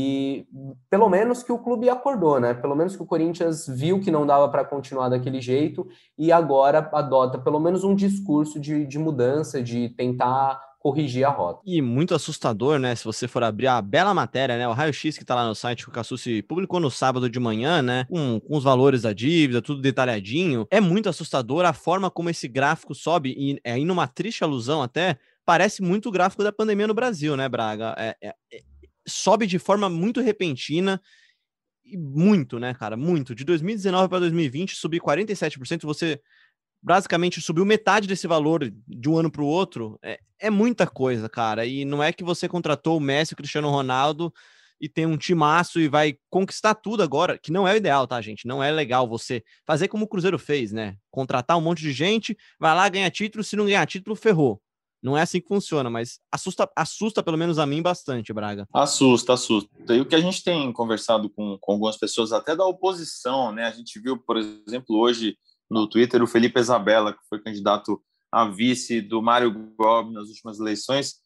e pelo menos que o clube acordou, né? Pelo menos que o Corinthians viu que não dava para continuar daquele jeito e agora adota pelo menos um discurso de, de mudança, de tentar corrigir a rota. E muito assustador, né? Se você for abrir a bela matéria, né? O raio-x que tá lá no site que o Cassucci publicou no sábado de manhã, né? Com, com os valores da dívida, tudo detalhadinho. É muito assustador a forma como esse gráfico sobe, e aí numa triste alusão até, parece muito o gráfico da pandemia no Brasil, né, Braga? É, é, é, sobe de forma muito repentina. E muito, né, cara? Muito. De dois mil e dezenove para dois mil e vinte, subir quarenta e sete por cento, você basicamente subiu metade desse valor de um ano para o outro, é, é muita coisa, cara. E não é que você contratou o Messi, o Cristiano Ronaldo e tem um timaço e vai conquistar tudo agora, que não é o ideal, tá, gente? Não é legal você fazer como o Cruzeiro fez, né? Contratar um monte de gente, vai lá, ganhar título, se não ganhar título, ferrou. Não é assim que funciona, mas assusta, assusta pelo menos a mim bastante, Braga. Assusta, assusta. E o que a gente tem conversado com, com algumas pessoas, até da oposição, né? A gente viu, por exemplo, hoje no Twitter, o Felipe Isabella, que foi candidato a vice do Mário Gobi nas últimas eleições,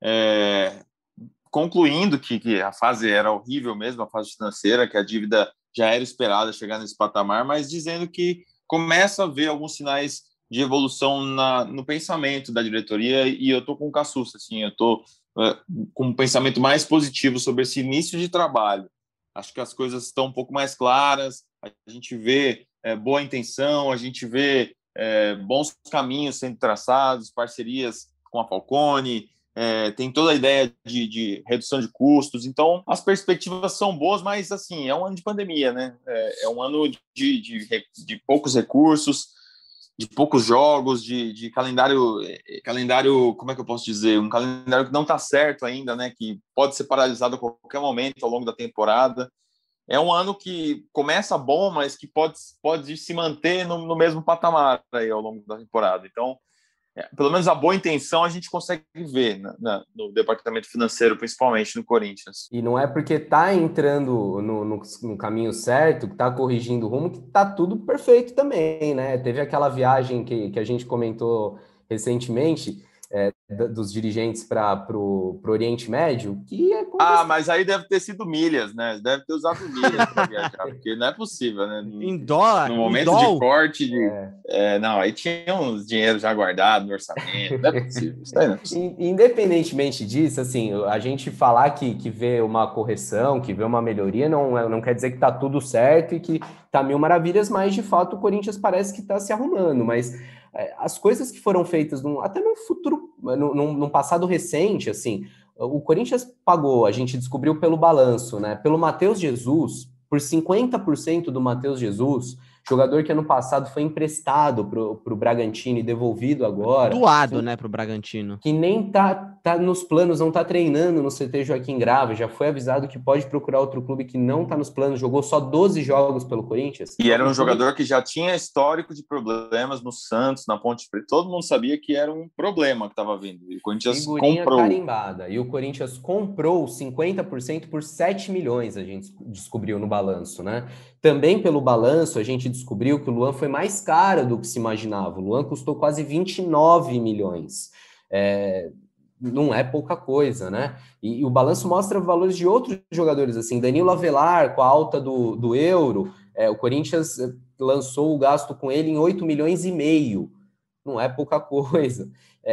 é, concluindo que, que a fase era horrível mesmo, a fase financeira, que a dívida já era esperada chegar nesse patamar, mas dizendo que começa a ver alguns sinais de evolução na, no pensamento da diretoria, e eu estou com o Cassucci, assim, eu estou é, com um pensamento mais positivo sobre esse início de trabalho. Acho que as coisas estão um pouco mais claras, a gente vê é, boa intenção, a gente vê é, bons caminhos sendo traçados, parcerias com a Falcone, é, tem toda a ideia de, de redução de custos, então as perspectivas são boas, mas assim, é um ano de pandemia, né? É, é um ano de, de, de poucos recursos, de poucos jogos, de, de calendário, calendário, como é que eu posso dizer? Um calendário que não está certo ainda, né? Que pode ser paralisado a qualquer momento ao longo da temporada. É um ano que começa bom, mas que pode, pode se manter no, no mesmo patamar aí ao longo da temporada. Então, é, pelo menos a boa intenção a gente consegue ver na, na, no departamento financeiro, principalmente no Corinthians. E não é porque tá entrando no, no, no caminho certo, que tá corrigindo o rumo, que tá tudo perfeito também, né? Teve aquela viagem que, que a gente comentou recentemente, é, dos dirigentes para o Oriente Médio, que é... Ah, mas aí deve ter sido milhas, né? Deve ter usado milhas para viajar, porque não é possível, né? Em dólar? No momento em de corte, de... É. É, não, aí tinha uns dinheiro já guardado no orçamento, não é possível. Isso aí não é possível. Independentemente disso, assim, a gente falar que, que vê uma correção, que vê uma melhoria, não, não quer dizer que tá tudo certo e que tá mil maravilhas, mas de fato o Corinthians parece que tá se arrumando, mas as coisas que foram feitas num, até no futuro, num, num passado recente, assim, o Corinthians pagou, a gente descobriu pelo balanço, né, pelo Matheus Jesus, por cinquenta por cento do Matheus Jesus, jogador que ano passado foi emprestado para o Bragantino e devolvido agora. Doado, que, né, para o Bragantino. Que nem tá, tá nos planos, não tá treinando no C T Joaquim Grava, já foi avisado que pode procurar outro clube que não tá nos planos, jogou só doze jogos pelo Corinthians. E era um jogador que já tinha histórico de problemas no Santos, na Ponte Preta, todo mundo sabia que era um problema que estava vindo, e o Corinthians Figurinha comprou. Carimbada, e o Corinthians comprou cinquenta por cento por sete milhões, a gente descobriu no balanço, né? Também pelo balanço, a gente descobriu que o Luan foi mais caro do que se imaginava. O Luan custou quase vinte e nove milhões. É, não é pouca coisa, né? E, e o balanço mostra valores de outros jogadores, assim, Danilo Avelar, com a alta do, do euro, é, o Corinthians lançou o gasto com ele em oito milhões e meio. Não é pouca coisa.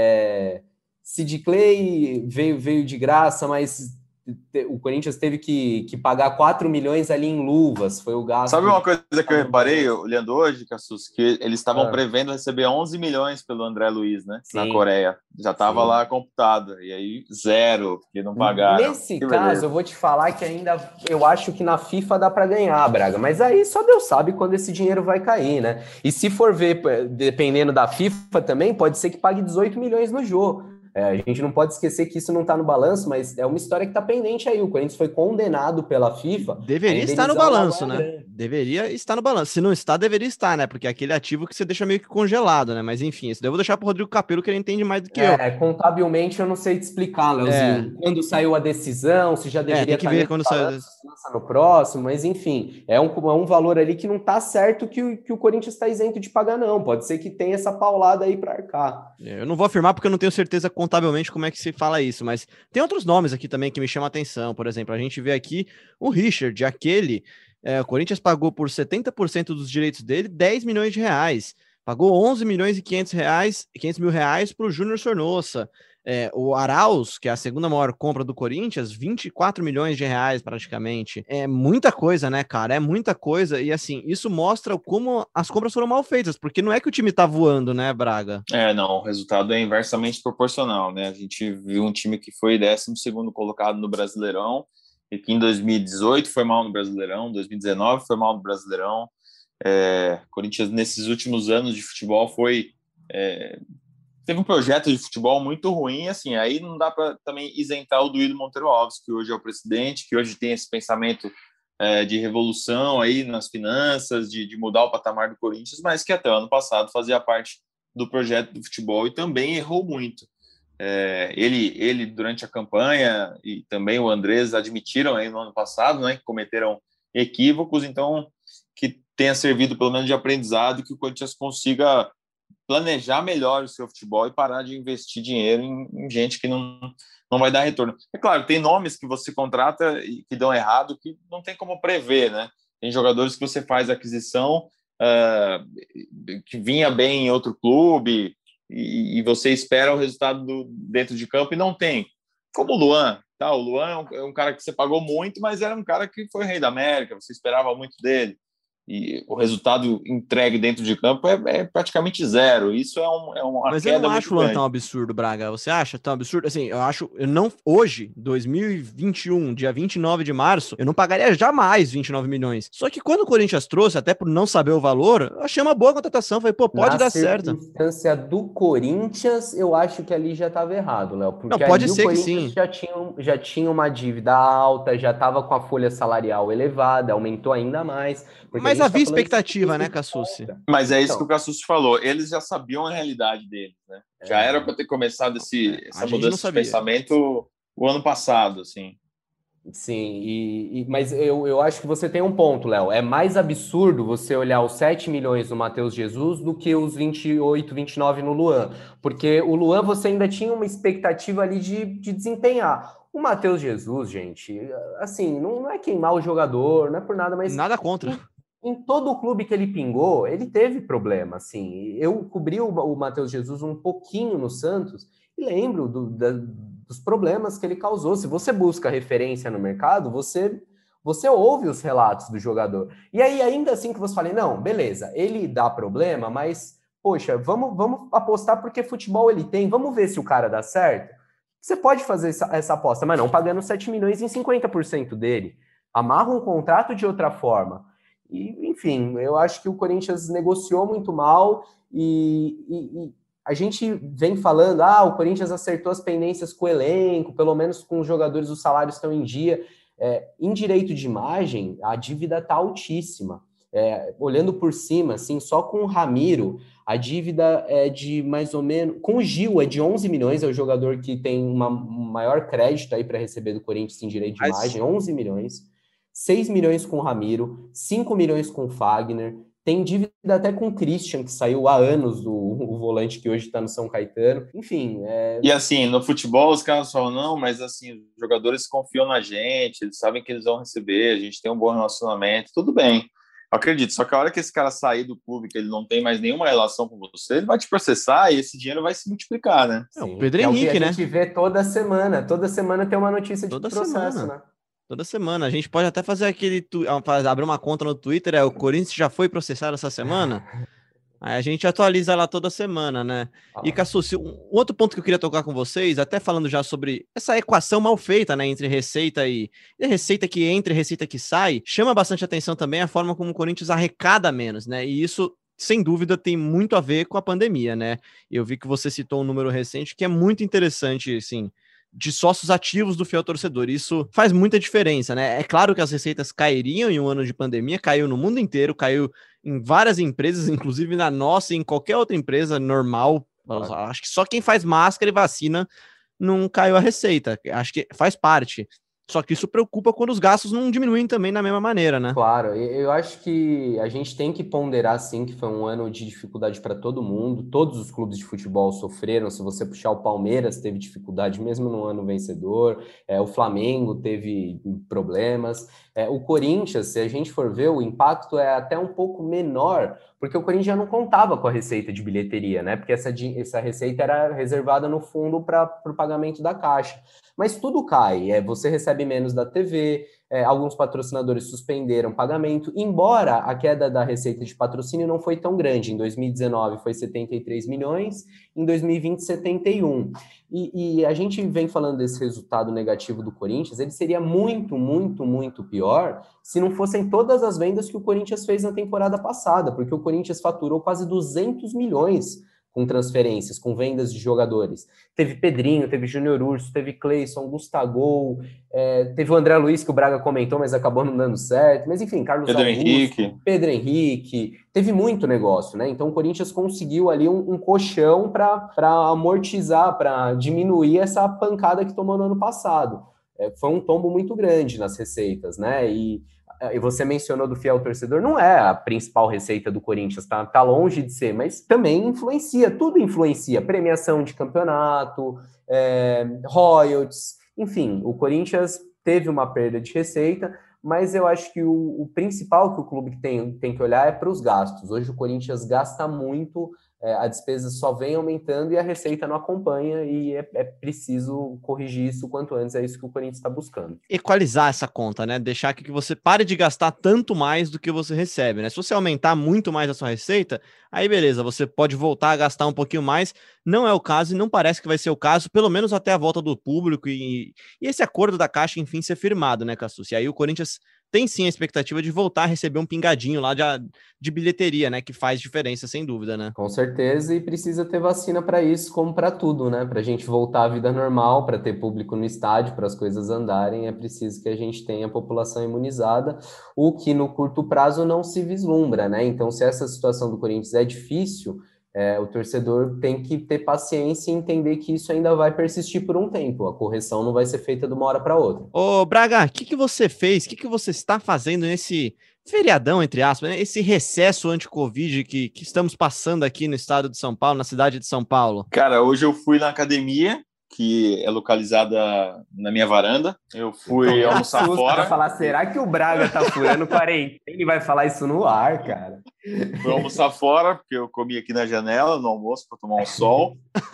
É, Sid Clay veio, veio de graça, mas o Corinthians teve que, que pagar quatro milhões ali em luvas, foi o gasto. Sabe uma coisa que eu reparei, olhando hoje, Cassus, que eles estavam ah. prevendo receber onze milhões pelo André Luiz, né? Sim. Na Coreia. Já estava lá computado, e aí zero, que não pagaram. Nesse que caso, beleza. eu vou te falar que ainda, eu acho que na FIFA dá para ganhar, Braga, mas aí só Deus sabe quando esse dinheiro vai cair, né? E se for ver, dependendo da FIFA também, pode ser que pague dezoito milhões no jogo. É, a gente não pode esquecer que isso não está no balanço, mas é uma história que está pendente aí. O Corinthians foi condenado pela FIFA. Deveria estar no balanço, né? Grande. Deveria estar no balanço. Se não está, deveria estar, né? Porque é aquele ativo que você deixa meio que congelado, né? Mas enfim, isso daí eu vou deixar pro Rodrigo Capello, que ele entende mais do que é, eu. É, contabilmente eu não sei te explicar, Leozinho. É. Quando saiu a decisão, se já deveria é, tem que ver quando saiu no próximo, mas enfim, é um, é um valor ali que não está certo que o, que o Corinthians está isento de pagar, não. Pode ser que tenha essa paulada aí para arcar. Eu não vou afirmar porque eu não tenho certeza contabilmente como é que se fala isso, mas tem outros nomes aqui também que me chamam a atenção. Por exemplo, a gente vê aqui o Richard, aquele, é, o Corinthians pagou por setenta por cento dos direitos dele dez milhões de reais, pagou onze milhões e quinhentos reais, quinhentos mil reais para o Júnior Sornossa. É, o Arauz, que é a segunda maior compra do Corinthians, vinte e quatro milhões de reais praticamente. É muita coisa, né, cara? É muita coisa. E assim, isso mostra como as compras foram mal feitas, porque não é que o time tá voando, né, Braga? É, não, o resultado é inversamente proporcional, né? A gente viu um time que foi décimo segundo colocado no Brasileirão e que em dois mil e dezoito foi mal no Brasileirão, dois mil e dezenove foi mal no Brasileirão. É, Corinthians, nesses últimos anos de futebol, foi... É, teve um projeto de futebol muito ruim, assim, aí não dá para também isentar o Duílio Monteiro Alves, que hoje é o presidente, que hoje tem esse pensamento é, de revolução aí nas finanças, de, de mudar o patamar do Corinthians, mas que até o ano passado fazia parte do projeto do futebol e também errou muito. É, ele, ele, durante a campanha, e também o Andrés admitiram aí no ano passado, né, que cometeram equívocos, então que tenha servido pelo menos de aprendizado, que o Corinthians consiga planejar melhor o seu futebol e parar de investir dinheiro em, em gente que não, não vai dar retorno. É claro, tem nomes que você contrata e que dão errado, que não tem como prever, né? Tem jogadores que você faz aquisição uh, que vinha bem em outro clube e, e você espera o resultado do, dentro de campo e não tem. Como o Luan, tá? O Luan é um, é um cara que você pagou muito, mas era um cara que foi rei da América, você esperava muito dele. E o resultado entregue dentro de campo é, é praticamente zero. Isso é, um, é uma Mas queda eu não acho o Luan tão absurdo, Braga. Você acha tão absurdo? Assim, eu acho... Eu não, hoje, dois mil e vinte e um, dia vinte e nove de março, eu não pagaria jamais vinte e nove milhões. Só que quando o Corinthians trouxe, até por não saber o valor, eu achei uma boa contratação. Falei, pô, pode Na dar certo. Na circunstância do Corinthians, eu acho que ali já estava errado, Léo. Porque não, pode ali ser o que Corinthians sim. Já tinha, já tinha uma dívida alta, já estava com a folha salarial elevada, aumentou ainda mais. Mas a havia tá expectativa, né, Cassucci? Mas é isso então, que o Cassucci falou. Eles já sabiam a realidade deles, né? Já é, era para ter começado esse, é, essa mudança de pensamento o ano passado, assim. Sim, e, e, mas eu, eu acho que você tem um ponto, Léo. É mais absurdo você olhar os sete milhões no Matheus Jesus do que os vinte e oito, vinte e nove no Luan. Porque o Luan você ainda tinha uma expectativa ali de, de desempenhar. O Matheus Jesus, gente, assim, não, não é queimar o jogador, não é por nada, mas... Nada contra. Em, em todo o clube que ele pingou, ele teve problema, assim. Eu cobri o, o Matheus Jesus um pouquinho no Santos e lembro do, da, dos problemas que ele causou. Se você busca referência no mercado, você, você ouve os relatos do jogador. E aí, ainda assim que você fala, não, beleza, ele dá problema, mas, poxa, vamos, vamos apostar porque futebol ele tem, vamos ver se o cara dá certo. Você pode fazer essa, essa aposta, mas não pagando sete milhões em cinquenta por cento dele. Amarra um contrato de outra forma. E, enfim, eu acho que o Corinthians negociou muito mal e, e, e a gente vem falando, ah, o Corinthians acertou as pendências com o elenco, pelo menos com os jogadores, os salários estão em dia. É, em direito de imagem, a dívida está altíssima. É, olhando por cima, assim, só com o Ramiro, a dívida é de mais ou menos... Com o Gil, é de onze milhões, é o jogador que tem uma, um maior crédito aí para receber do Corinthians em direito de imagem, onze milhões. seis milhões com o Ramiro, cinco milhões com o Fagner, tem dívida até com o Christian, que saiu há anos do o volante que hoje está no São Caetano. Enfim, é... E assim, no futebol os caras falam, não, mas assim, os jogadores confiam na gente, eles sabem que eles vão receber, a gente tem um bom relacionamento, tudo bem. Eu acredito, só que a hora que esse cara sair do clube, que ele não tem mais nenhuma relação com você, ele vai te processar e esse dinheiro vai se multiplicar, né? É o Pedro Henrique, é o que a né? A gente vê toda semana, toda semana tem uma notícia toda de processo, semana. né? Toda semana. A gente pode até fazer aquele... Tu... abrir uma conta no Twitter, é o Corinthians já foi processado essa semana? Aí a gente atualiza lá toda semana, né? Ah. E, Cassucci, um outro ponto que eu queria tocar com vocês, até falando já sobre essa equação mal feita, né, entre receita e... e receita que entra e receita que sai, chama bastante atenção também a forma como o Corinthians arrecada menos, né? E isso, sem dúvida, tem muito a ver com a pandemia, né? Eu vi que você citou um número recente que é muito interessante, assim... de sócios ativos do fiel torcedor. Isso faz muita diferença, né? É claro que as receitas cairiam em um ano de pandemia, caiu no mundo inteiro, caiu em várias empresas, inclusive na nossa e em qualquer outra empresa normal. Claro. Acho que só quem faz máscara e vacina não caiu a receita. Acho que faz parte. Só que isso preocupa quando os gastos não diminuem também da mesma maneira, né? Claro, eu acho que a gente tem que ponderar, sim, que foi um ano de dificuldade para todo mundo. Todos os clubes de futebol sofreram. Se você puxar o Palmeiras, teve dificuldade mesmo no ano vencedor. É, o Flamengo teve problemas. É, o Corinthians, se a gente for ver, o impacto é até um pouco menor, porque o Corinthians já não contava com a receita de bilheteria, né? Porque essa, essa receita era reservada no fundo para o pagamento da Caixa. Mas tudo cai, é, você recebe menos da T V, é, alguns patrocinadores suspenderam pagamento, embora a queda da receita de patrocínio não foi tão grande. Em dois mil e dezenove foi setenta e três milhões, em dois mil e vinte, setenta e um. E, e a gente vem falando desse resultado negativo do Corinthians, ele seria muito, muito, muito pior se não fossem todas as vendas que o Corinthians fez na temporada passada, porque o Corinthians faturou quase duzentos milhões com transferências, com vendas de jogadores. Teve Pedrinho, teve Júnior Urso, teve Cleison, Gustavo, é, teve o André Luiz, que o Braga comentou, mas acabou não dando certo. Mas enfim, Carlos Pedro Augusto, Henrique. Pedro Henrique, teve muito negócio, né? Então o Corinthians conseguiu ali um, um colchão para amortizar, para diminuir essa pancada que tomou no ano passado. É, foi um tombo muito grande nas receitas, né? E E você mencionou do fiel torcedor, não é a principal receita do Corinthians, tá, tá longe de ser, mas também influencia, tudo influencia, premiação de campeonato, é, royalties, enfim, o Corinthians teve uma perda de receita, mas eu acho que o, o principal que o clube tem, tem que olhar é para os gastos. Hoje o Corinthians gasta muito, é, a despesa só vem aumentando e a receita não acompanha, e é, é preciso corrigir isso o quanto antes, é isso que o Corinthians está buscando. Equalizar essa conta, né? Deixar que você pare de gastar tanto mais do que você recebe, né? Se você aumentar muito mais a sua receita, aí beleza, você pode voltar a gastar um pouquinho mais, não é o caso e não parece que vai ser o caso, pelo menos até a volta do público e, e esse acordo da Caixa, enfim, ser firmado, né, Cassus? E aí o Corinthians tem sim a expectativa de voltar a receber um pingadinho lá de, de bilheteria, né? Que faz diferença, sem dúvida, né? Com certeza, e precisa ter vacina para isso, como para tudo, né? Para a gente voltar à vida normal, para ter público no estádio, para as coisas andarem, é preciso que a gente tenha a população imunizada, o que no curto prazo não se vislumbra, né? Então, se essa situação do Corinthians é difícil, É, o torcedor tem que ter paciência e entender que isso ainda vai persistir por um tempo. A correção não vai ser feita de uma hora para outra. Ô, Braga, o que, que você fez? O que, que você está fazendo nesse feriadão, entre aspas, né? Esse recesso anti-Covid que, que estamos passando aqui no estado de São Paulo, na cidade de São Paulo? Cara, hoje eu fui na academia, que é localizada na minha varanda. Eu fui Então, almoçar susto fora. Pra falar, será que o Braga tá furando quarentena? Ele vai falar isso no ar, cara. Fui almoçar fora, porque eu comi aqui na janela no almoço para tomar um sol.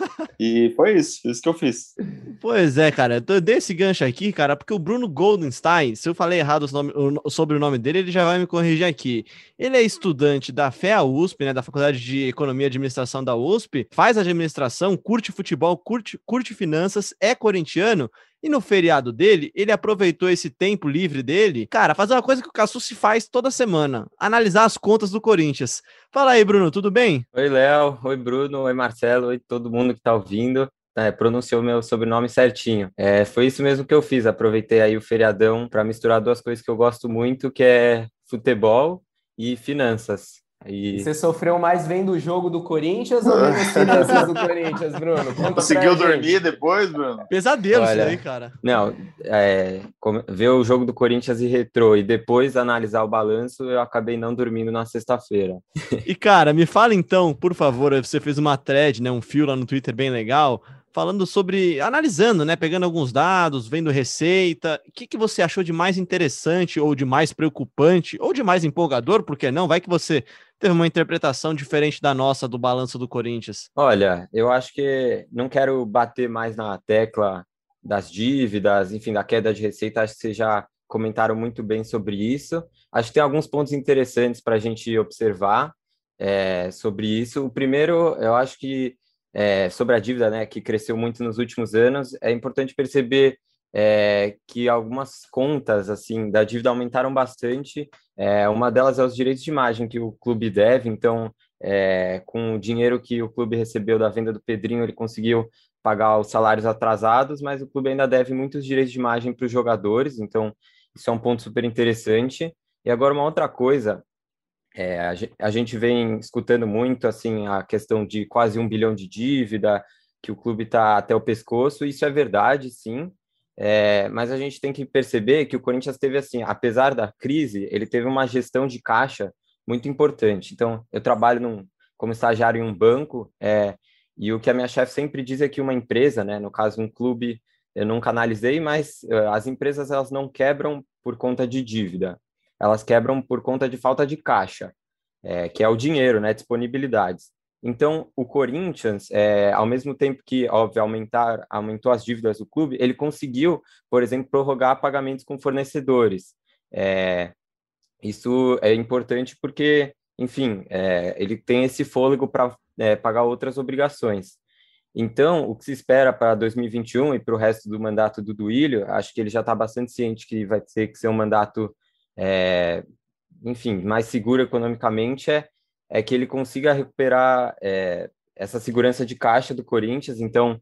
E foi isso, isso que eu fiz. Pois é, cara, eu dei esse gancho aqui, cara, porque o Bruno Goldenstein, se eu falei errado os nome, o sobrenome dele, ele já vai me corrigir aqui. Ele é estudante da F E A U S P, né, da Faculdade de Economia e Administração da U S P, faz administração, curte futebol, curte, curte finanças, é corintiano, e no feriado dele, ele aproveitou esse tempo livre dele, cara, fazer uma coisa que o Cassus se faz toda semana, analisar as contas do Corinthians. Fala aí, Bruno, tudo bem? Oi, Léo. Oi, Bruno. Oi, Marcelo. Oi, todo mundo que tá ouvindo. É, pronunciou meu sobrenome certinho. É, foi isso mesmo que eu fiz. Aproveitei aí o feriadão para misturar duas coisas que eu gosto muito, que é futebol e finanças. E... Você sofreu mais vendo o jogo do Corinthians ou vendo as finanças do Corinthians, Bruno? Conta Conseguiu dormir depois, Bruno? Pesadelo Olha, isso aí, cara. Não, é, ver o jogo do Corinthians e Retrô e depois analisar o balanço, eu acabei não dormindo na sexta-feira. E, cara, me fala então, por favor, você fez uma thread, né, um fio lá no Twitter bem legal, falando sobre, analisando, né, pegando alguns dados, vendo receita, o que, que você achou de mais interessante, ou de mais preocupante, ou de mais empolgador, por que não? Vai que você teve uma interpretação diferente da nossa, do balanço do Corinthians. Olha, eu acho que não quero bater mais na tecla das dívidas, enfim, da queda de receita, acho que vocês já comentaram muito bem sobre isso. Acho que tem alguns pontos interessantes para a gente observar é, sobre isso. O primeiro, eu acho que É, sobre a dívida, né, que cresceu muito nos últimos anos, é importante perceber é, que algumas contas assim da dívida aumentaram bastante. É, uma delas é os direitos de imagem que o clube deve. Então, é, com o dinheiro que o clube recebeu da venda do Pedrinho, ele conseguiu pagar os salários atrasados, mas o clube ainda deve muitos direitos de imagem para os jogadores. Então, isso é um ponto super interessante. E agora uma outra coisa. É, a gente vem escutando muito assim a questão de quase um bilhão de dívida, que o clube está até o pescoço. Isso é verdade, sim, é, mas a gente tem que perceber que o Corinthians teve, assim, apesar da crise, ele teve uma gestão de caixa muito importante. Então, eu trabalho num, como estagiário em um banco, é, e o que a minha chefe sempre diz é que uma empresa, né, no caso um clube, eu nunca analisei, mas uh, as empresas elas não quebram por conta de dívida. Elas quebram por conta de falta de caixa, é, que é o dinheiro, né, disponibilidades. Então, o Corinthians, é, ao mesmo tempo que, óbvio, aumentar, aumentou as dívidas do clube, ele conseguiu, por exemplo, prorrogar pagamentos com fornecedores. É, isso é importante porque, enfim, é, ele tem esse fôlego para é, pagar outras obrigações. Então, o que se espera para dois mil e vinte e um e para o resto do mandato do Duílio, acho que ele já está bastante ciente que vai ter que ser um mandato, é, enfim, mais seguro economicamente, é, é que ele consiga recuperar é, essa segurança de caixa do Corinthians. Então,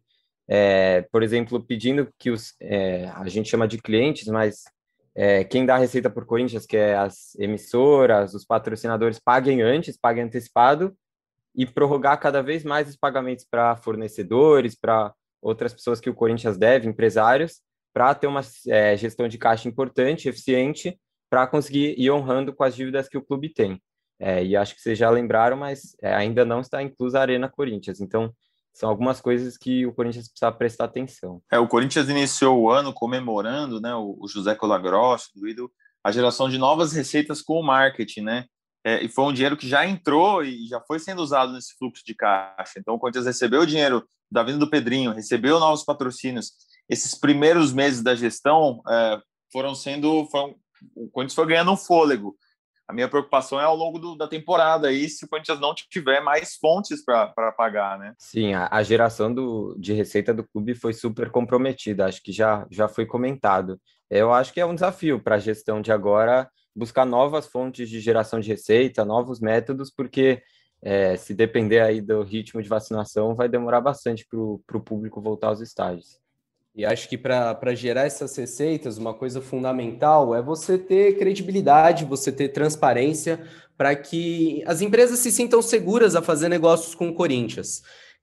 é, por exemplo, pedindo que os, é, a gente chama de clientes, mas é, quem dá a receita por Corinthians, que é as emissoras, os patrocinadores, paguem antes, paguem antecipado, e prorrogar cada vez mais os pagamentos para fornecedores, para outras pessoas que o Corinthians deve, empresários, para ter uma é, gestão de caixa importante, eficiente, para conseguir ir honrando com as dívidas que o clube tem. É, e acho que vocês já lembraram, mas é, ainda não está inclusa a Arena Corinthians. Então, são algumas coisas que o Corinthians precisa prestar atenção. É, o Corinthians iniciou o ano comemorando, né, o, o José Colagrossi, do Ido, a geração de novas receitas com o marketing, né? É, e foi um dinheiro que já entrou e já foi sendo usado nesse fluxo de caixa. Então, o Corinthians recebeu o dinheiro da vinda do Pedrinho, recebeu novos patrocínios. Esses primeiros meses da gestão é, foram sendo... Foram, o Corinthians foi ganhando um fôlego. A minha preocupação é ao longo do, da temporada, aí se o Corinthians não tiver mais fontes para pagar, né? Sim, a, a geração do, de receita do clube foi super comprometida, acho que já, já foi comentado. Eu acho que é um desafio para a gestão de agora buscar novas fontes de geração de receita, novos métodos, porque é, se depender aí do ritmo de vacinação, vai demorar bastante para o público voltar aos estádios. E acho que para gerar essas receitas, uma coisa fundamental é você ter credibilidade, você ter transparência, para que as empresas se sintam seguras a fazer negócios com o Corinthians.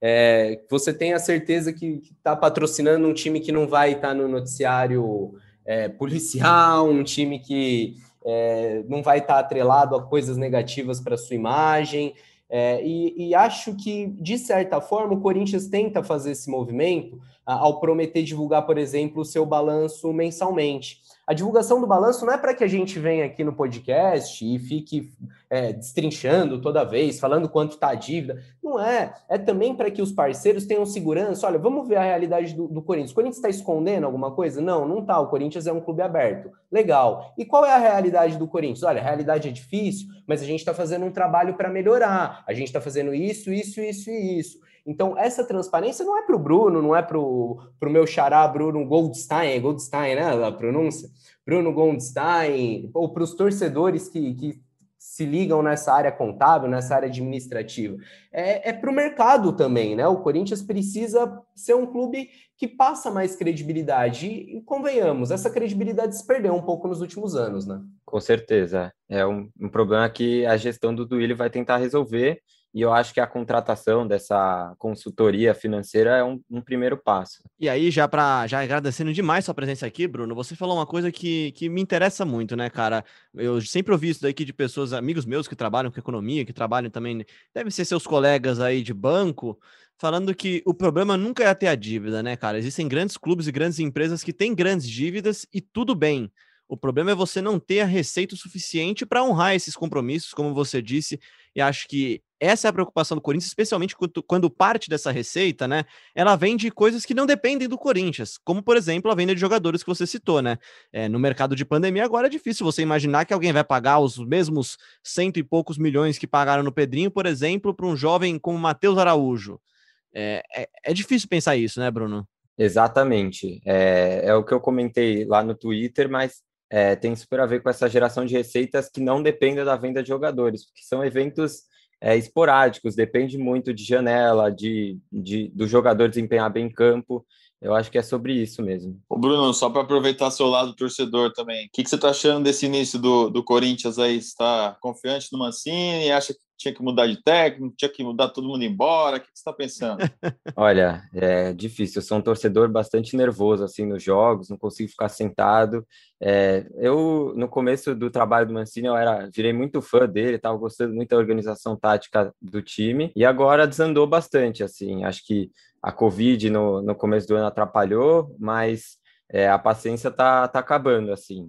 É, você tenha certeza que está patrocinando um time que não vai estar tá no noticiário é, policial, um time que é, não vai estar tá atrelado a coisas negativas para sua imagem. É, e, e acho que, de certa forma, o Corinthians tenta fazer esse movimento a, ao prometer divulgar, por exemplo, o seu balanço mensalmente. A divulgação do balanço não é para que a gente venha aqui no podcast e fique é, destrinchando toda vez, falando quanto está a dívida. Não é. É também para que os parceiros tenham segurança. Olha, vamos ver a realidade do, do Corinthians. O Corinthians está escondendo alguma coisa? Não, não está. O Corinthians é um clube aberto. Legal. E qual é a realidade do Corinthians? Olha, a realidade é difícil, mas a gente está fazendo um trabalho para melhorar. A gente está fazendo isso, isso, isso e isso. Então, essa transparência não é para o Bruno, não é para o meu xará Bruno Goldstein, é Goldstein, né, a pronúncia? Bruno Goldstein, ou para os torcedores que, que se ligam nessa área contábil, nessa área administrativa. É, é para o mercado também, né? O Corinthians precisa ser um clube que passa mais credibilidade. E, e convenhamos, essa credibilidade se perdeu um pouco nos últimos anos, né? Com certeza. É um, um problema que a gestão do Duílio vai tentar resolver. E eu acho que a contratação dessa consultoria financeira é um, um primeiro passo. E aí, já para já agradecendo demais sua presença aqui, Bruno, você falou uma coisa que, que me interessa muito, né, cara? Eu sempre ouvi isso daqui de pessoas, amigos meus que trabalham com economia, que trabalham também, devem ser seus colegas aí de banco, falando que o problema nunca é ter a dívida, né, cara? Existem grandes clubes e grandes empresas que têm grandes dívidas e tudo bem. O problema é você não ter a receita suficiente para honrar esses compromissos, como você disse, e acho que essa é a preocupação do Corinthians, especialmente quando, quando parte dessa receita, né, ela vem de coisas que não dependem do Corinthians, como, por exemplo, a venda de jogadores que você citou, né, é, no mercado de pandemia agora é difícil você imaginar que alguém vai pagar os mesmos cento e poucos milhões que pagaram no Pedrinho, por exemplo, para um jovem como Matheus Araújo. É, é, é difícil pensar isso, né, Bruno? Exatamente, é, é o que eu comentei lá no Twitter, mas é, tem super a ver com essa geração de receitas que não dependem da venda de jogadores, porque são eventos é, esporádicos, depende muito de janela, de, de, do jogador desempenhar bem em campo. Eu acho que é sobre isso mesmo. Ô Bruno, só para aproveitar seu lado torcedor também, o que, que você está achando desse início do, do Corinthians aí? Você está confiante no Mancini? Acha que tinha que mudar de técnico? Tinha que mudar todo mundo embora? O que, que você está pensando? Olha, é difícil. Eu sou um torcedor bastante nervoso assim nos jogos, não consigo ficar sentado. É, eu, no começo do trabalho do Mancini, eu era, virei muito fã dele, estava gostando muito da organização tática do time, e agora desandou bastante, assim. Acho que a Covid no, no começo do ano atrapalhou, mas é, a paciência tá, tá acabando, assim.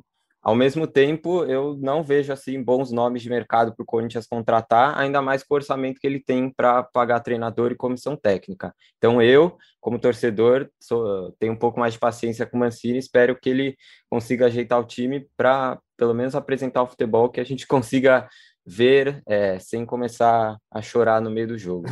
Ao mesmo tempo, eu não vejo assim bons nomes de mercado para o Corinthians contratar, ainda mais com o orçamento que ele tem para pagar treinador e comissão técnica. Então eu, como torcedor, sou, tenho um pouco mais de paciência com o Mancini, espero que ele consiga ajeitar o time para pelo menos apresentar o futebol que a gente consiga ver é, sem começar a chorar no meio do jogo.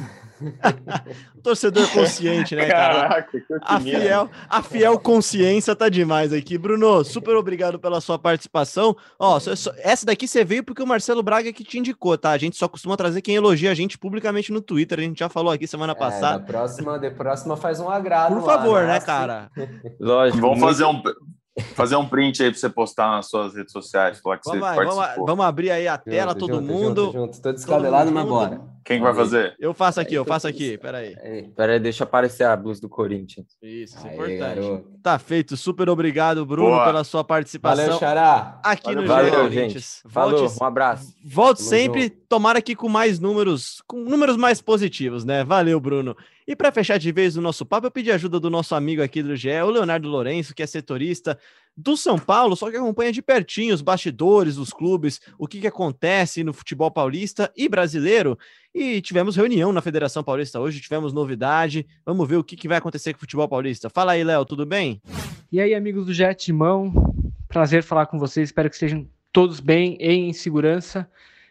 Torcedor consciente, né, cara? Caraca, que A fiel, a fiel consciência tá demais aqui. Bruno, super obrigado pela sua participação. Ó, só, só, essa daqui você veio porque o Marcelo Braga que te indicou, tá? A gente só costuma trazer quem elogia a gente publicamente no Twitter. A gente já falou aqui semana passada. É, da próxima, de próxima faz um agrado. Por favor, lá, né, assim. cara? Lógico. Vamos muito... fazer um... Fazer um print aí pra você postar nas suas redes sociais. Falar que Vamos, você aí, participou. vamos, vamos abrir aí a tela, Junto, todo junto, mundo. Junto, junto. Tô descabelado, mas bora. Quem que vai fazer? Eu faço aqui, eu faço aqui. Pera aí. Pera aí, deixa aparecer a blusa do Corinthians. Isso, isso é Aí, importante. garoto. Tá feito. Super obrigado, Bruno, Boa. pela sua participação. Valeu, Xará. Aqui no Valeu, G E gente. Corinthians. Falou, Volte, um abraço. volte Tamo sempre, junto. tomara aqui com mais números, com números mais positivos, né? Valeu, Bruno. E para fechar de vez o nosso papo, eu pedi ajuda do nosso amigo aqui do G E, o Leonardo Lourenço, que é setorista do São Paulo, só que acompanha de pertinho os bastidores dos clubes, o que, que acontece no futebol paulista e brasileiro. E tivemos reunião na Federação Paulista hoje, tivemos novidade. Vamos ver o que, que vai acontecer com o futebol paulista. Fala aí, Léo, tudo bem? E aí, amigos do G E Timão, prazer falar com vocês, espero que estejam todos bem e em segurança.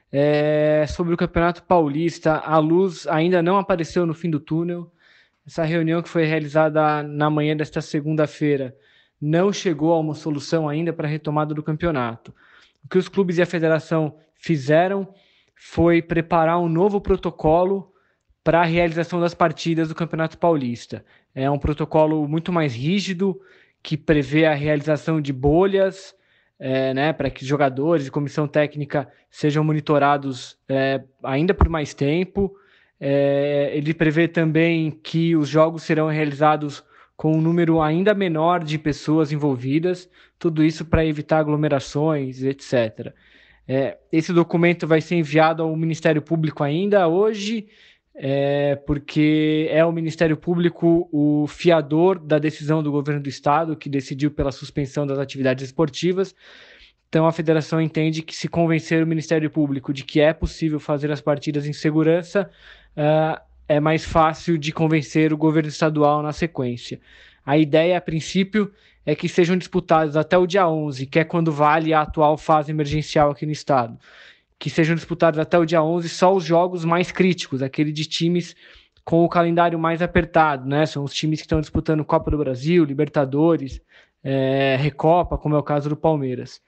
É, sobre o Campeonato Paulista, a luz ainda não apareceu no fim do túnel. Essa reunião que foi realizada na manhã desta segunda-feira não chegou a uma solução ainda para a retomada do campeonato. O que os clubes e a federação fizeram foi preparar um novo protocolo para a realização das partidas do Campeonato Paulista. É um protocolo muito mais rígido, que prevê a realização de bolhas, é, né, para que jogadores e comissão técnica sejam monitorados é, ainda por mais tempo. É, ele prevê também que os jogos serão realizados com um número ainda menor de pessoas envolvidas, tudo isso para evitar aglomerações, etcétera. É, esse documento vai ser enviado ao Ministério Público ainda hoje, é, porque é o Ministério Público o fiador da decisão do governo do Estado, que decidiu pela suspensão das atividades esportivas. Então a federação entende que, se convencer o Ministério Público de que é possível fazer as partidas em segurança, uh, é mais fácil de convencer o governo estadual na sequência. A ideia, a princípio, é que sejam disputados até o dia onze, que é quando vale a atual fase emergencial aqui no estado. Que sejam disputados até o dia onze só os jogos mais críticos, aquele de times com o calendário mais apertado, né? São os times que estão disputando Copa do Brasil, Libertadores, é, Recopa, como é o caso do Palmeiras.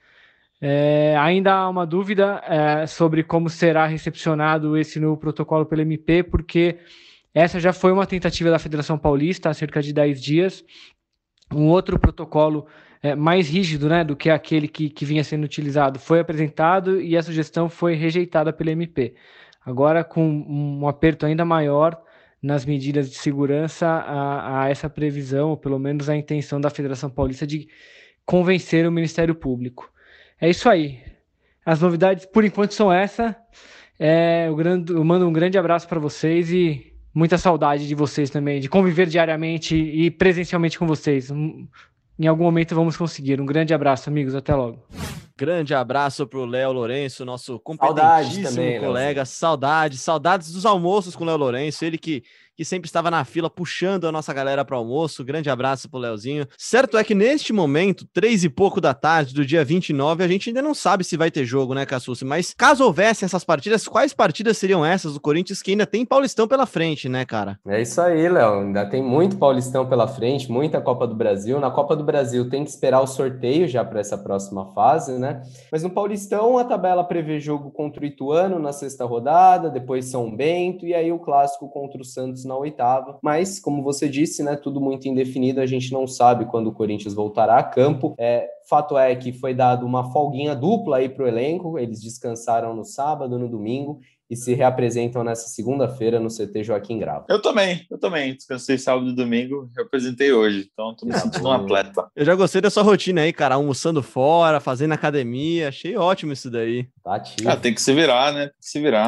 É, ainda há uma dúvida é, sobre como será recepcionado esse novo protocolo pelo M P, porque essa já foi uma tentativa da Federação Paulista há cerca de dez dias. Um outro protocolo é, mais rígido, né, do que aquele que, que vinha sendo utilizado foi apresentado e a sugestão foi rejeitada pelo M P. Agora, com um aperto ainda maior nas medidas de segurança, a, a essa previsão, ou pelo menos a intenção da Federação Paulista de convencer o Ministério Público. É isso aí. As novidades, por enquanto, são essa. É, eu, grande, eu mando um grande abraço para vocês e muita saudade de vocês também, de conviver diariamente e presencialmente com vocês. Em algum momento vamos conseguir. Um grande abraço, amigos. Até logo. Grande abraço pro Léo Lourenço, nosso Saudade competentíssimo também, colega. Saudades, saudades dos almoços com o Léo Lourenço, ele que, que sempre estava na fila puxando a nossa galera para o almoço. Grande abraço pro Léozinho. Certo é que neste momento, três e pouco da tarde do dia vinte e nove, a gente ainda não sabe se vai ter jogo, né, Cassucci? Mas caso houvesse essas partidas, quais partidas seriam essas do Corinthians, que ainda tem Paulistão pela frente, né, cara? É isso aí, Léo. Ainda tem muito Paulistão pela frente, muita Copa do Brasil. Na Copa do Brasil tem que esperar o sorteio já para essa próxima fase, né? Mas no Paulistão a tabela prevê jogo contra o Ituano na sexta rodada, depois São Bento e aí o clássico contra o Santos na oitava. Mas, como você disse, né, tudo muito indefinido, a gente não sabe quando o Corinthians voltará a campo. É, fato é que foi dado uma folguinha dupla aí para o elenco, eles descansaram no sábado, no domingo, e se reapresentam nessa segunda-feira no C T Joaquim Grava. Eu também, eu também. Descansei sábado e domingo, representei hoje. Então, tô me sentindo um atleta. Eu já gostei da sua rotina aí, cara. Almoçando fora, fazendo academia. Achei ótimo isso daí. Tá ativo. Ah, tem que se virar, né? Tem que se virar.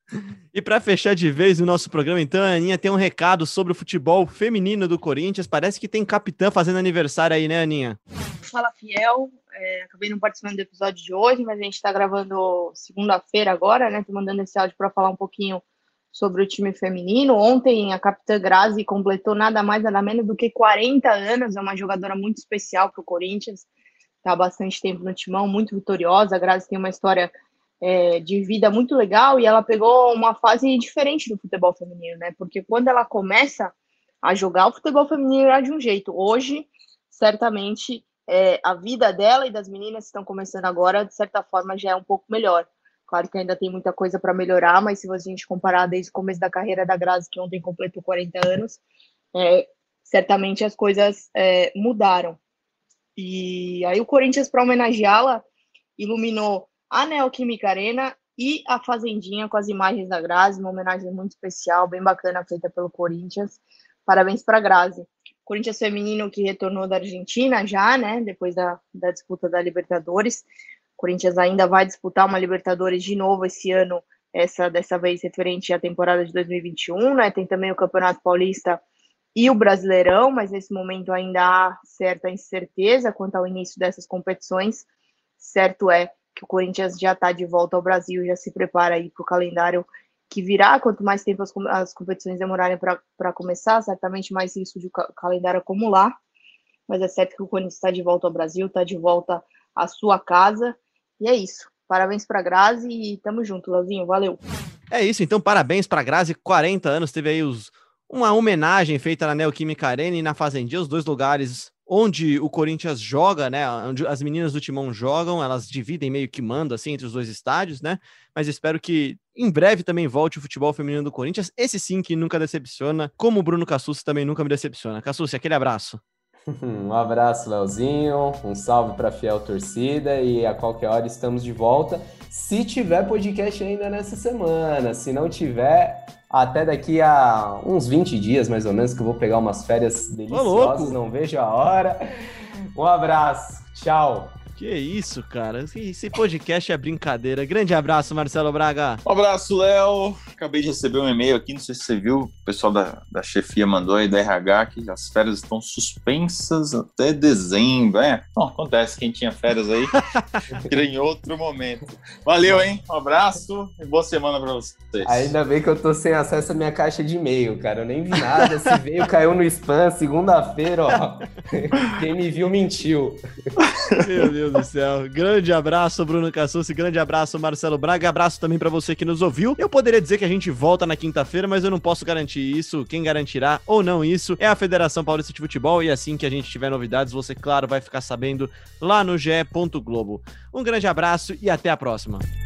E para fechar de vez o nosso programa, então, a Aninha tem um recado sobre o futebol feminino do Corinthians. Parece que tem capitã fazendo aniversário aí, né, Aninha? Fala, Fiel. É, acabei não participando do episódio de hoje, mas a gente está gravando segunda-feira agora, né? Tô mandando esse áudio para falar um pouquinho sobre o time feminino. Ontem a capitã Grazi completou nada mais, nada menos do que quarenta anos. É uma jogadora muito especial para o Corinthians. Está há bastante tempo no timão, muito vitoriosa. A Grazi tem uma história É, de vida muito legal, e ela pegou uma fase diferente do futebol feminino, né? Porque quando ela começa a jogar, o futebol feminino era de um jeito. Hoje, certamente, é, a vida dela e das meninas que estão começando agora, de certa forma, já é um pouco melhor. Claro que ainda tem muita coisa para melhorar, mas se a gente comparar desde o começo da carreira da Grazi, que ontem completou quarenta anos, é, certamente as coisas é, mudaram. E aí o Corinthians, para homenageá-la, iluminou a Neoquímica Arena e a Fazendinha com as imagens da Grazi, uma homenagem muito especial, bem bacana, feita pelo Corinthians. Parabéns para a Grazi. Corinthians feminino que retornou da Argentina já, né, depois da, da disputa da Libertadores. O Corinthians ainda vai disputar uma Libertadores de novo esse ano, essa dessa vez referente à temporada de dois mil e vinte e um, né? Tem também o Campeonato Paulista e o Brasileirão, mas nesse momento ainda há certa incerteza quanto ao início dessas competições. Certo é que o Corinthians já está de volta ao Brasil, já se prepara aí para o calendário que virá. Quanto mais tempo as, as competições demorarem para começar, certamente mais risco de o calendário acumular. Mas é certo que o Corinthians está de volta ao Brasil, está de volta à sua casa. E é isso. Parabéns para a Grazi e tamo junto, Leozinho. Valeu. É isso, então parabéns para a Grazi, quarenta anos. Teve aí os, uma homenagem feita na Neoquímica Arena e na Fazendinha, os dois lugares onde o Corinthians joga, né, onde as meninas do Timão jogam, elas dividem meio que mando, assim, entre os dois estádios, né, mas espero que em breve também volte o futebol feminino do Corinthians, esse sim que nunca decepciona, como o Bruno Cassucci também nunca me decepciona. Cassucci, aquele abraço. Um abraço, Leozinho, um salve para a fiel torcida e a qualquer hora estamos de volta, se tiver podcast ainda nessa semana, se não tiver, até daqui a uns vinte dias mais ou menos, que eu vou pegar umas férias deliciosas, não vejo a hora. Um abraço, tchau. Que isso, cara, esse podcast é brincadeira. Grande abraço, Marcelo Braga. Um abraço, Léo. Acabei de receber um e-mail aqui, não sei se você viu, o pessoal da, da chefia mandou aí da R H que as férias estão suspensas até dezembro. É, bom, acontece, quem tinha férias aí, tira em outro momento. Valeu, hein? Um abraço e boa semana pra vocês. Ainda bem que eu tô sem acesso à minha caixa de e-mail, cara, eu nem vi nada, se veio, caiu no spam, segunda-feira, ó, quem me viu mentiu. Meu Deus do céu. Grande abraço, Bruno Cassucci. Grande abraço, Marcelo Braga. Abraço também pra você que nos ouviu. Eu poderia dizer que a gente volta na quinta-feira, mas eu não posso garantir isso. Quem garantirá ou não isso é a Federação Paulista de Futebol. E assim que a gente tiver novidades, você, claro, vai ficar sabendo lá no G E ponto Globo. Um grande abraço e até a próxima.